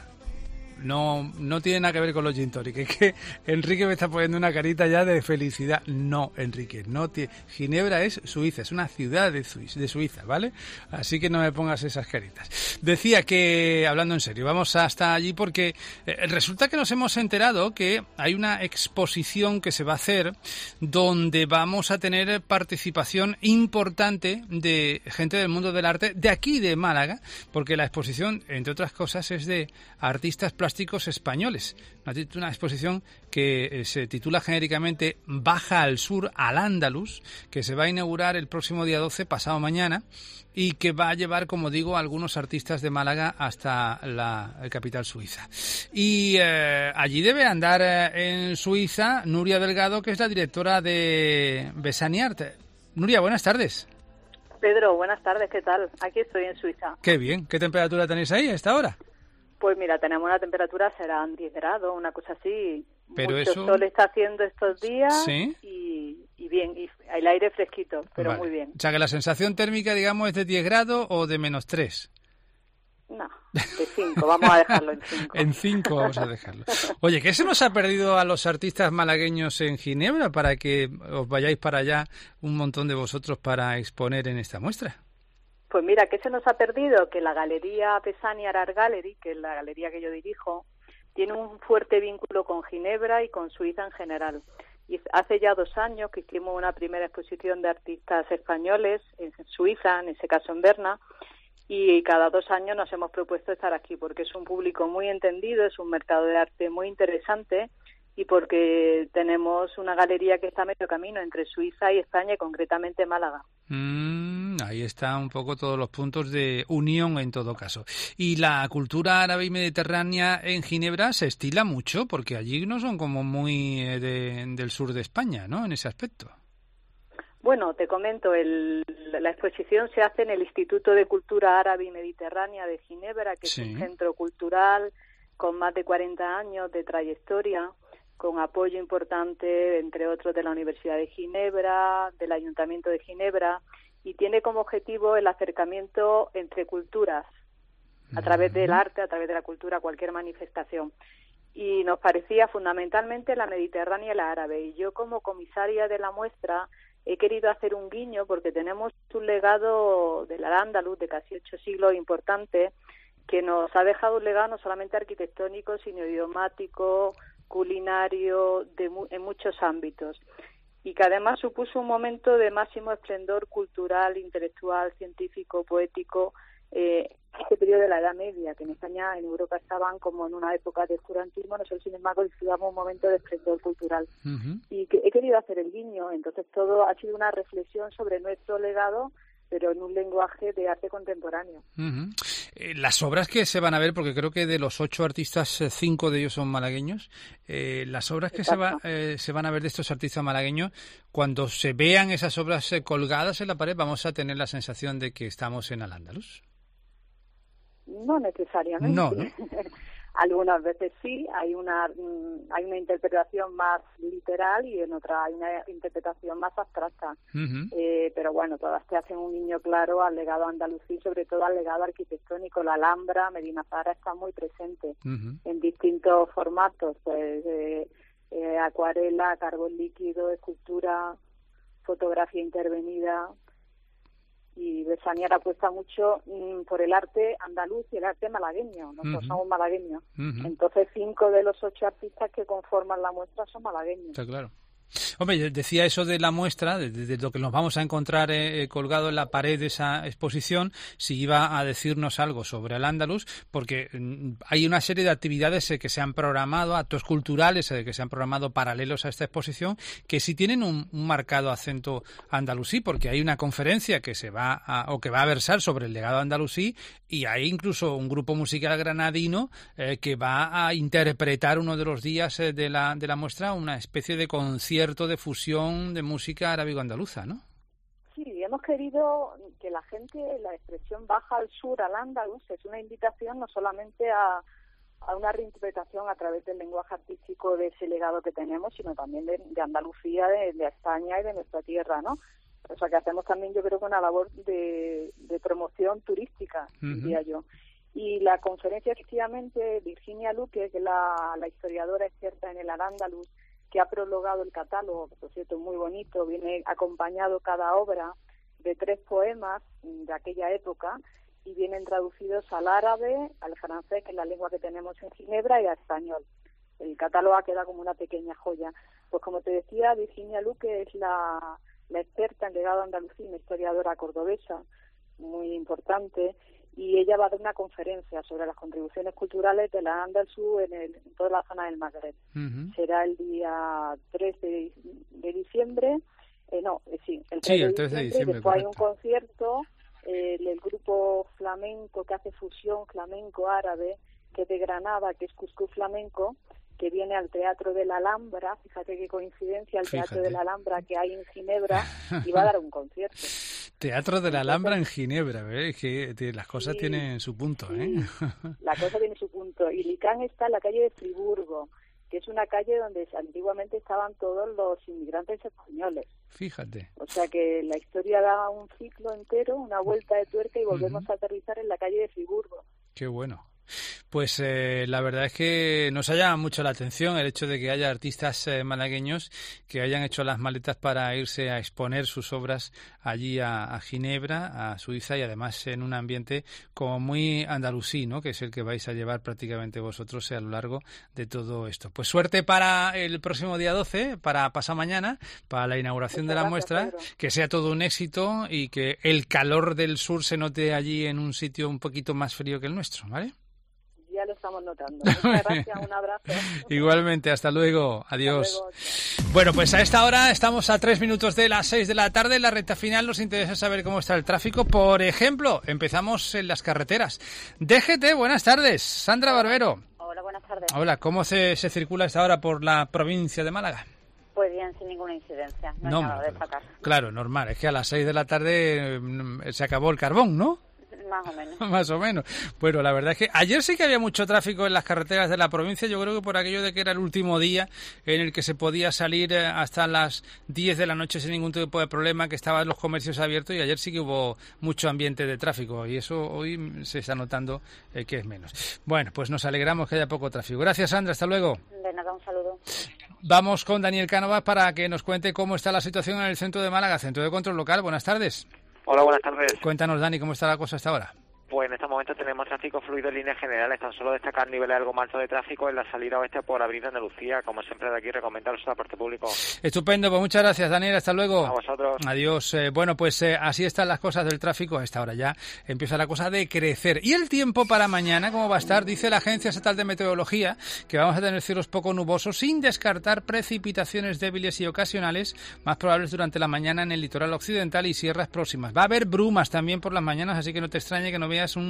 No tiene nada que ver con los gin tonic. Es que Enrique me está poniendo una carita ya de felicidad. No, Enrique, no tiene. Ginebra es Suiza, es una ciudad de Suiza, ¿vale? Así que no me pongas esas caritas. Decía que, hablando en serio, vamos hasta allí porque resulta que nos hemos enterado que hay una exposición que se va a hacer donde vamos a tener participación importante de gente del mundo del arte de aquí, de Málaga, porque la exposición, entre otras cosas, es de artistas plásticos españoles. Una exposición que se titula genéricamente Baja al Sur, al Andaluz, que se va a inaugurar el próximo día 12, pasado mañana, y que va a llevar, como digo, a algunos artistas de Málaga hasta la capital suiza. Y allí debe andar en Suiza Nuria Delgado, que es la directora de Besani Art. Nuria, buenas tardes. Pedro, buenas tardes, ¿qué tal? Aquí estoy en Suiza. Qué bien. ¿Qué temperatura tenéis ahí a esta hora? Pues mira, tenemos una temperatura, serán 10 grados, una cosa así. Pero mucho eso... sol está haciendo estos días. ¿Sí? y bien, y el aire fresquito, pero vale. Muy bien. O sea, que la sensación térmica, digamos, es de 10 grados o de -3. No, de 5, vamos a dejarlo en 5. En 5 vamos a dejarlo. Oye, ¿qué se nos ha perdido a los artistas malagueños en Ginebra para que os vayáis para allá un montón de vosotros para exponer en esta muestra? Pues mira, ¿qué se nos ha perdido? Que la galería Besani Art Gallery, que es la galería que yo dirijo, tiene un fuerte vínculo con Ginebra y con Suiza en general. Y hace ya 2 años que hicimos una primera exposición de artistas españoles en Suiza, en ese caso en Berna, y cada 2 años nos hemos propuesto estar aquí porque es un público muy entendido, es un mercado de arte muy interesante y porque tenemos una galería que está a medio camino entre Suiza y España y concretamente Málaga. Ahí está un poco todos los puntos de unión en todo caso. Y la cultura árabe y mediterránea en Ginebra se estila mucho porque allí no son como muy del sur de España, ¿no? En ese aspecto. Bueno, te comento, la exposición se hace en el Instituto de Cultura Árabe y Mediterránea de Ginebra, que sí. Es un centro cultural con más de 40 años de trayectoria, con apoyo importante, entre otros, de la Universidad de Ginebra, del Ayuntamiento de Ginebra, y tiene como objetivo el acercamiento entre culturas, a través del arte, a través de la cultura, cualquier manifestación. Y nos parecía fundamentalmente la mediterránea y la árabe. Y yo, como comisaria de la muestra, he querido hacer un guiño porque tenemos un legado del Al-Ándalus de casi 8 siglos importante, que nos ha dejado un legado no solamente arquitectónico, sino idiomático, culinario, en muchos ámbitos. Y que además supuso un momento de máximo esplendor cultural, intelectual, científico, poético, este periodo de la Edad Media, que en España, en Europa estaban como en una época de oscurantismo, nosotros sin embargo disfrutamos un momento de esplendor cultural. Y que he querido hacer el guiño, entonces todo ha sido una reflexión sobre nuestro legado, pero en un lenguaje de arte contemporáneo. Las obras que se van a ver, porque creo que de los 8 artistas, 5 de ellos son malagueños, las obras que se van a ver de estos artistas malagueños, cuando se vean esas obras colgadas en la pared, vamos a tener la sensación de que estamos en Al-Ándalus. No necesariamente. No, ¿no? Algunas veces sí, hay una interpretación más literal y en otra hay una interpretación más abstracta. Pero bueno, todas te hacen un guiño claro al legado andalusí, sobre todo al legado arquitectónico. La Alhambra, Medina Zahara está muy presente en distintos formatos, pues acuarela, carbón líquido, escultura, fotografía intervenida. Y Besanier apuesta mucho por el arte andaluz y el arte malagueño. Nosotros somos malagueños. Entonces 5 de los 8 artistas que conforman la muestra son malagueños. Está claro. Hombre, decía eso de la muestra, de lo que nos vamos a encontrar colgado en la pared de esa exposición, si iba a decirnos algo sobre el Andaluz, porque hay una serie de actividades que se han programado, actos culturales que se han programado paralelos a esta exposición, que sí tienen un marcado acento andalusí, porque hay una conferencia que va a versar sobre el legado andalusí, y hay incluso un grupo musical granadino que va a interpretar uno de los días de la muestra, una especie de concierto de fusión de música arábigo-andaluza, ¿no? Sí, hemos querido que la gente, la expresión baja al sur, al andaluz, es una invitación no solamente a una reinterpretación a través del lenguaje artístico de ese legado que tenemos, sino también de Andalucía, de España y de nuestra tierra, ¿no? O sea, que hacemos también, yo creo que una labor de promoción turística, diría yo. Y la conferencia, efectivamente, Virginia Luque, que es la historiadora experta en el Al-Ándalus, que ha prologado el catálogo, que por cierto es muy bonito, viene acompañado cada obra de 3 poemas de aquella época y vienen traducidos al árabe, al francés, que es la lengua que tenemos en Ginebra, y al español. El catálogo ha quedado como una pequeña joya. Pues como te decía, Virginia Luque es la experta en legado andalusí, una historiadora cordobesa muy importante, y ella va a dar una conferencia sobre las contribuciones culturales de la Andaluz en toda la zona del Magreb. Será el día 3 de diciembre, el 3 de diciembre. Después hay un concierto, el grupo flamenco que hace fusión flamenco-árabe, que es de Granada, que es Cuscú Flamenco, que viene al Teatro de la Alhambra, fíjate qué coincidencia, Teatro de la Alhambra que hay en Ginebra, y va a dar un concierto. Teatro de la Alhambra en Ginebra, ¿ves? Que las cosas tienen su punto, ¿eh? La cosa tiene su punto. Y Licán está en la calle de Friburgo, que es una calle donde antiguamente estaban todos los inmigrantes españoles. Fíjate. O sea que la historia da un ciclo entero, una vuelta de tuerca, y volvemos a aterrizar en la calle de Friburgo. Qué bueno. Pues la verdad es que nos ha llamado mucho la atención el hecho de que haya artistas malagueños que hayan hecho las maletas para irse a exponer sus obras allí a Ginebra, a Suiza, y además en un ambiente como muy andalusí, ¿no? Que es el que vais a llevar prácticamente vosotros a lo largo de todo esto. Pues suerte para el próximo día 12, para pasado mañana, para la inauguración de la muestra, Pedro. Que sea todo un éxito y que el calor del sur se note allí en un sitio un poquito más frío que el nuestro, ¿vale? Ya lo estamos notando. Muchas gracias, un abrazo. Igualmente, hasta luego. Adiós. Hasta luego. Bueno, pues a esta hora estamos a 3 minutos de las 6 de la tarde. En la recta final nos interesa saber cómo está el tráfico. Por ejemplo, empezamos en las carreteras. DGT, buenas tardes. Sandra Barbero. Hola, buenas tardes. Hola, ¿cómo se circula a esta hora por la provincia de Málaga? Pues bien, sin ninguna incidencia. No hay nada de destacar. Claro, normal. Es que a las 6 de la tarde se acabó el carbón, ¿no? Más o menos. Más o menos. Bueno, la verdad es que ayer sí que había mucho tráfico en las carreteras de la provincia. Yo creo que por aquello de que era el último día en el que se podía salir hasta las 10 de la noche sin ningún tipo de problema, que estaban los comercios abiertos, y ayer sí que hubo mucho ambiente de tráfico, y eso hoy se está notando que es menos. Bueno, pues nos alegramos que haya poco tráfico. Gracias, Sandra. Hasta luego. De nada, un saludo. Vamos con Daniel Cánovas para que nos cuente cómo está la situación en el centro de Málaga, Centro de Control Local. Buenas tardes. Hola, buenas tardes. Cuéntanos, Dani, ¿cómo está la cosa hasta ahora? Pues en estos momentos tenemos tráfico fluido en líneas generales. Tan solo destacar niveles algo más altos de tráfico en la salida oeste por Avenida Andalucía. Como siempre, de aquí recomendar el transporte público. Estupendo, pues muchas gracias, Daniel. Hasta luego. A vosotros. Adiós. Bueno, pues así están las cosas del tráfico. A esta hora ya empieza la cosa de crecer. ¿Y el tiempo para mañana cómo va a estar? Dice la Agencia Estatal de Meteorología que vamos a tener cielos poco nubosos, sin descartar precipitaciones débiles y ocasionales, más probables durante la mañana en el litoral occidental y sierras próximas. Va a haber brumas también por las mañanas, así que no te extrañe que no veas un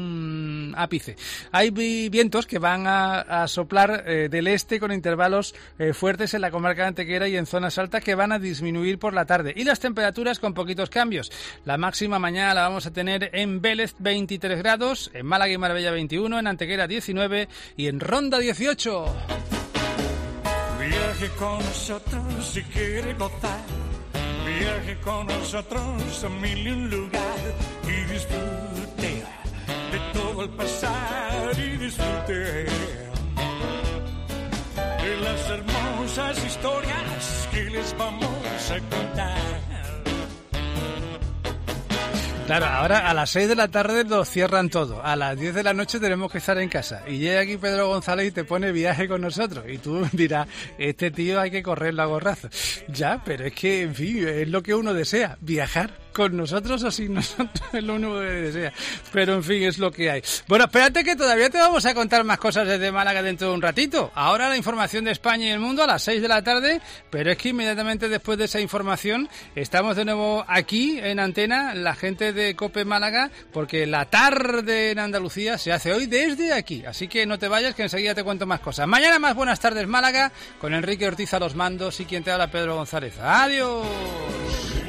un ápice. Hay vientos que van a soplar del este con intervalos fuertes en la comarca de Antequera y en zonas altas, que van a disminuir por la tarde. Y las temperaturas con poquitos cambios. La máxima mañana la vamos a tener en Vélez 23 grados, en Málaga y Marbella 21, en Antequera 19 y en Ronda 18. Viaje con nosotros si quiere gozar. Viaje con nosotros a mil y un lugar y disfrute de todo el pasar y disfrute de las hermosas historias que les vamos a contar. Claro, ahora a las 6 de la tarde nos cierran todo. A las 10 de la noche tenemos que estar en casa. Y llega aquí Pedro González y te pone Viaje con nosotros. Y tú dirás, este tío hay que correrlo a gorrazo. Ya, pero es que, en fin, es lo que uno desea, viajar. Con nosotros o sin nosotros es lo único que desea. Pero en fin, es lo que hay. Bueno, espérate que todavía te vamos a contar más cosas desde Málaga dentro de un ratito. Ahora la información de España y el mundo a las 6 de la tarde, pero es que inmediatamente después de esa información estamos de nuevo aquí en antena, la gente de COPE Málaga, porque la tarde en Andalucía se hace hoy desde aquí. Así que no te vayas, que enseguida te cuento más cosas. Mañana más Buenas Tardes Málaga, con Enrique Ortiz a los mandos y quien te habla, Pedro González. ¡Adiós!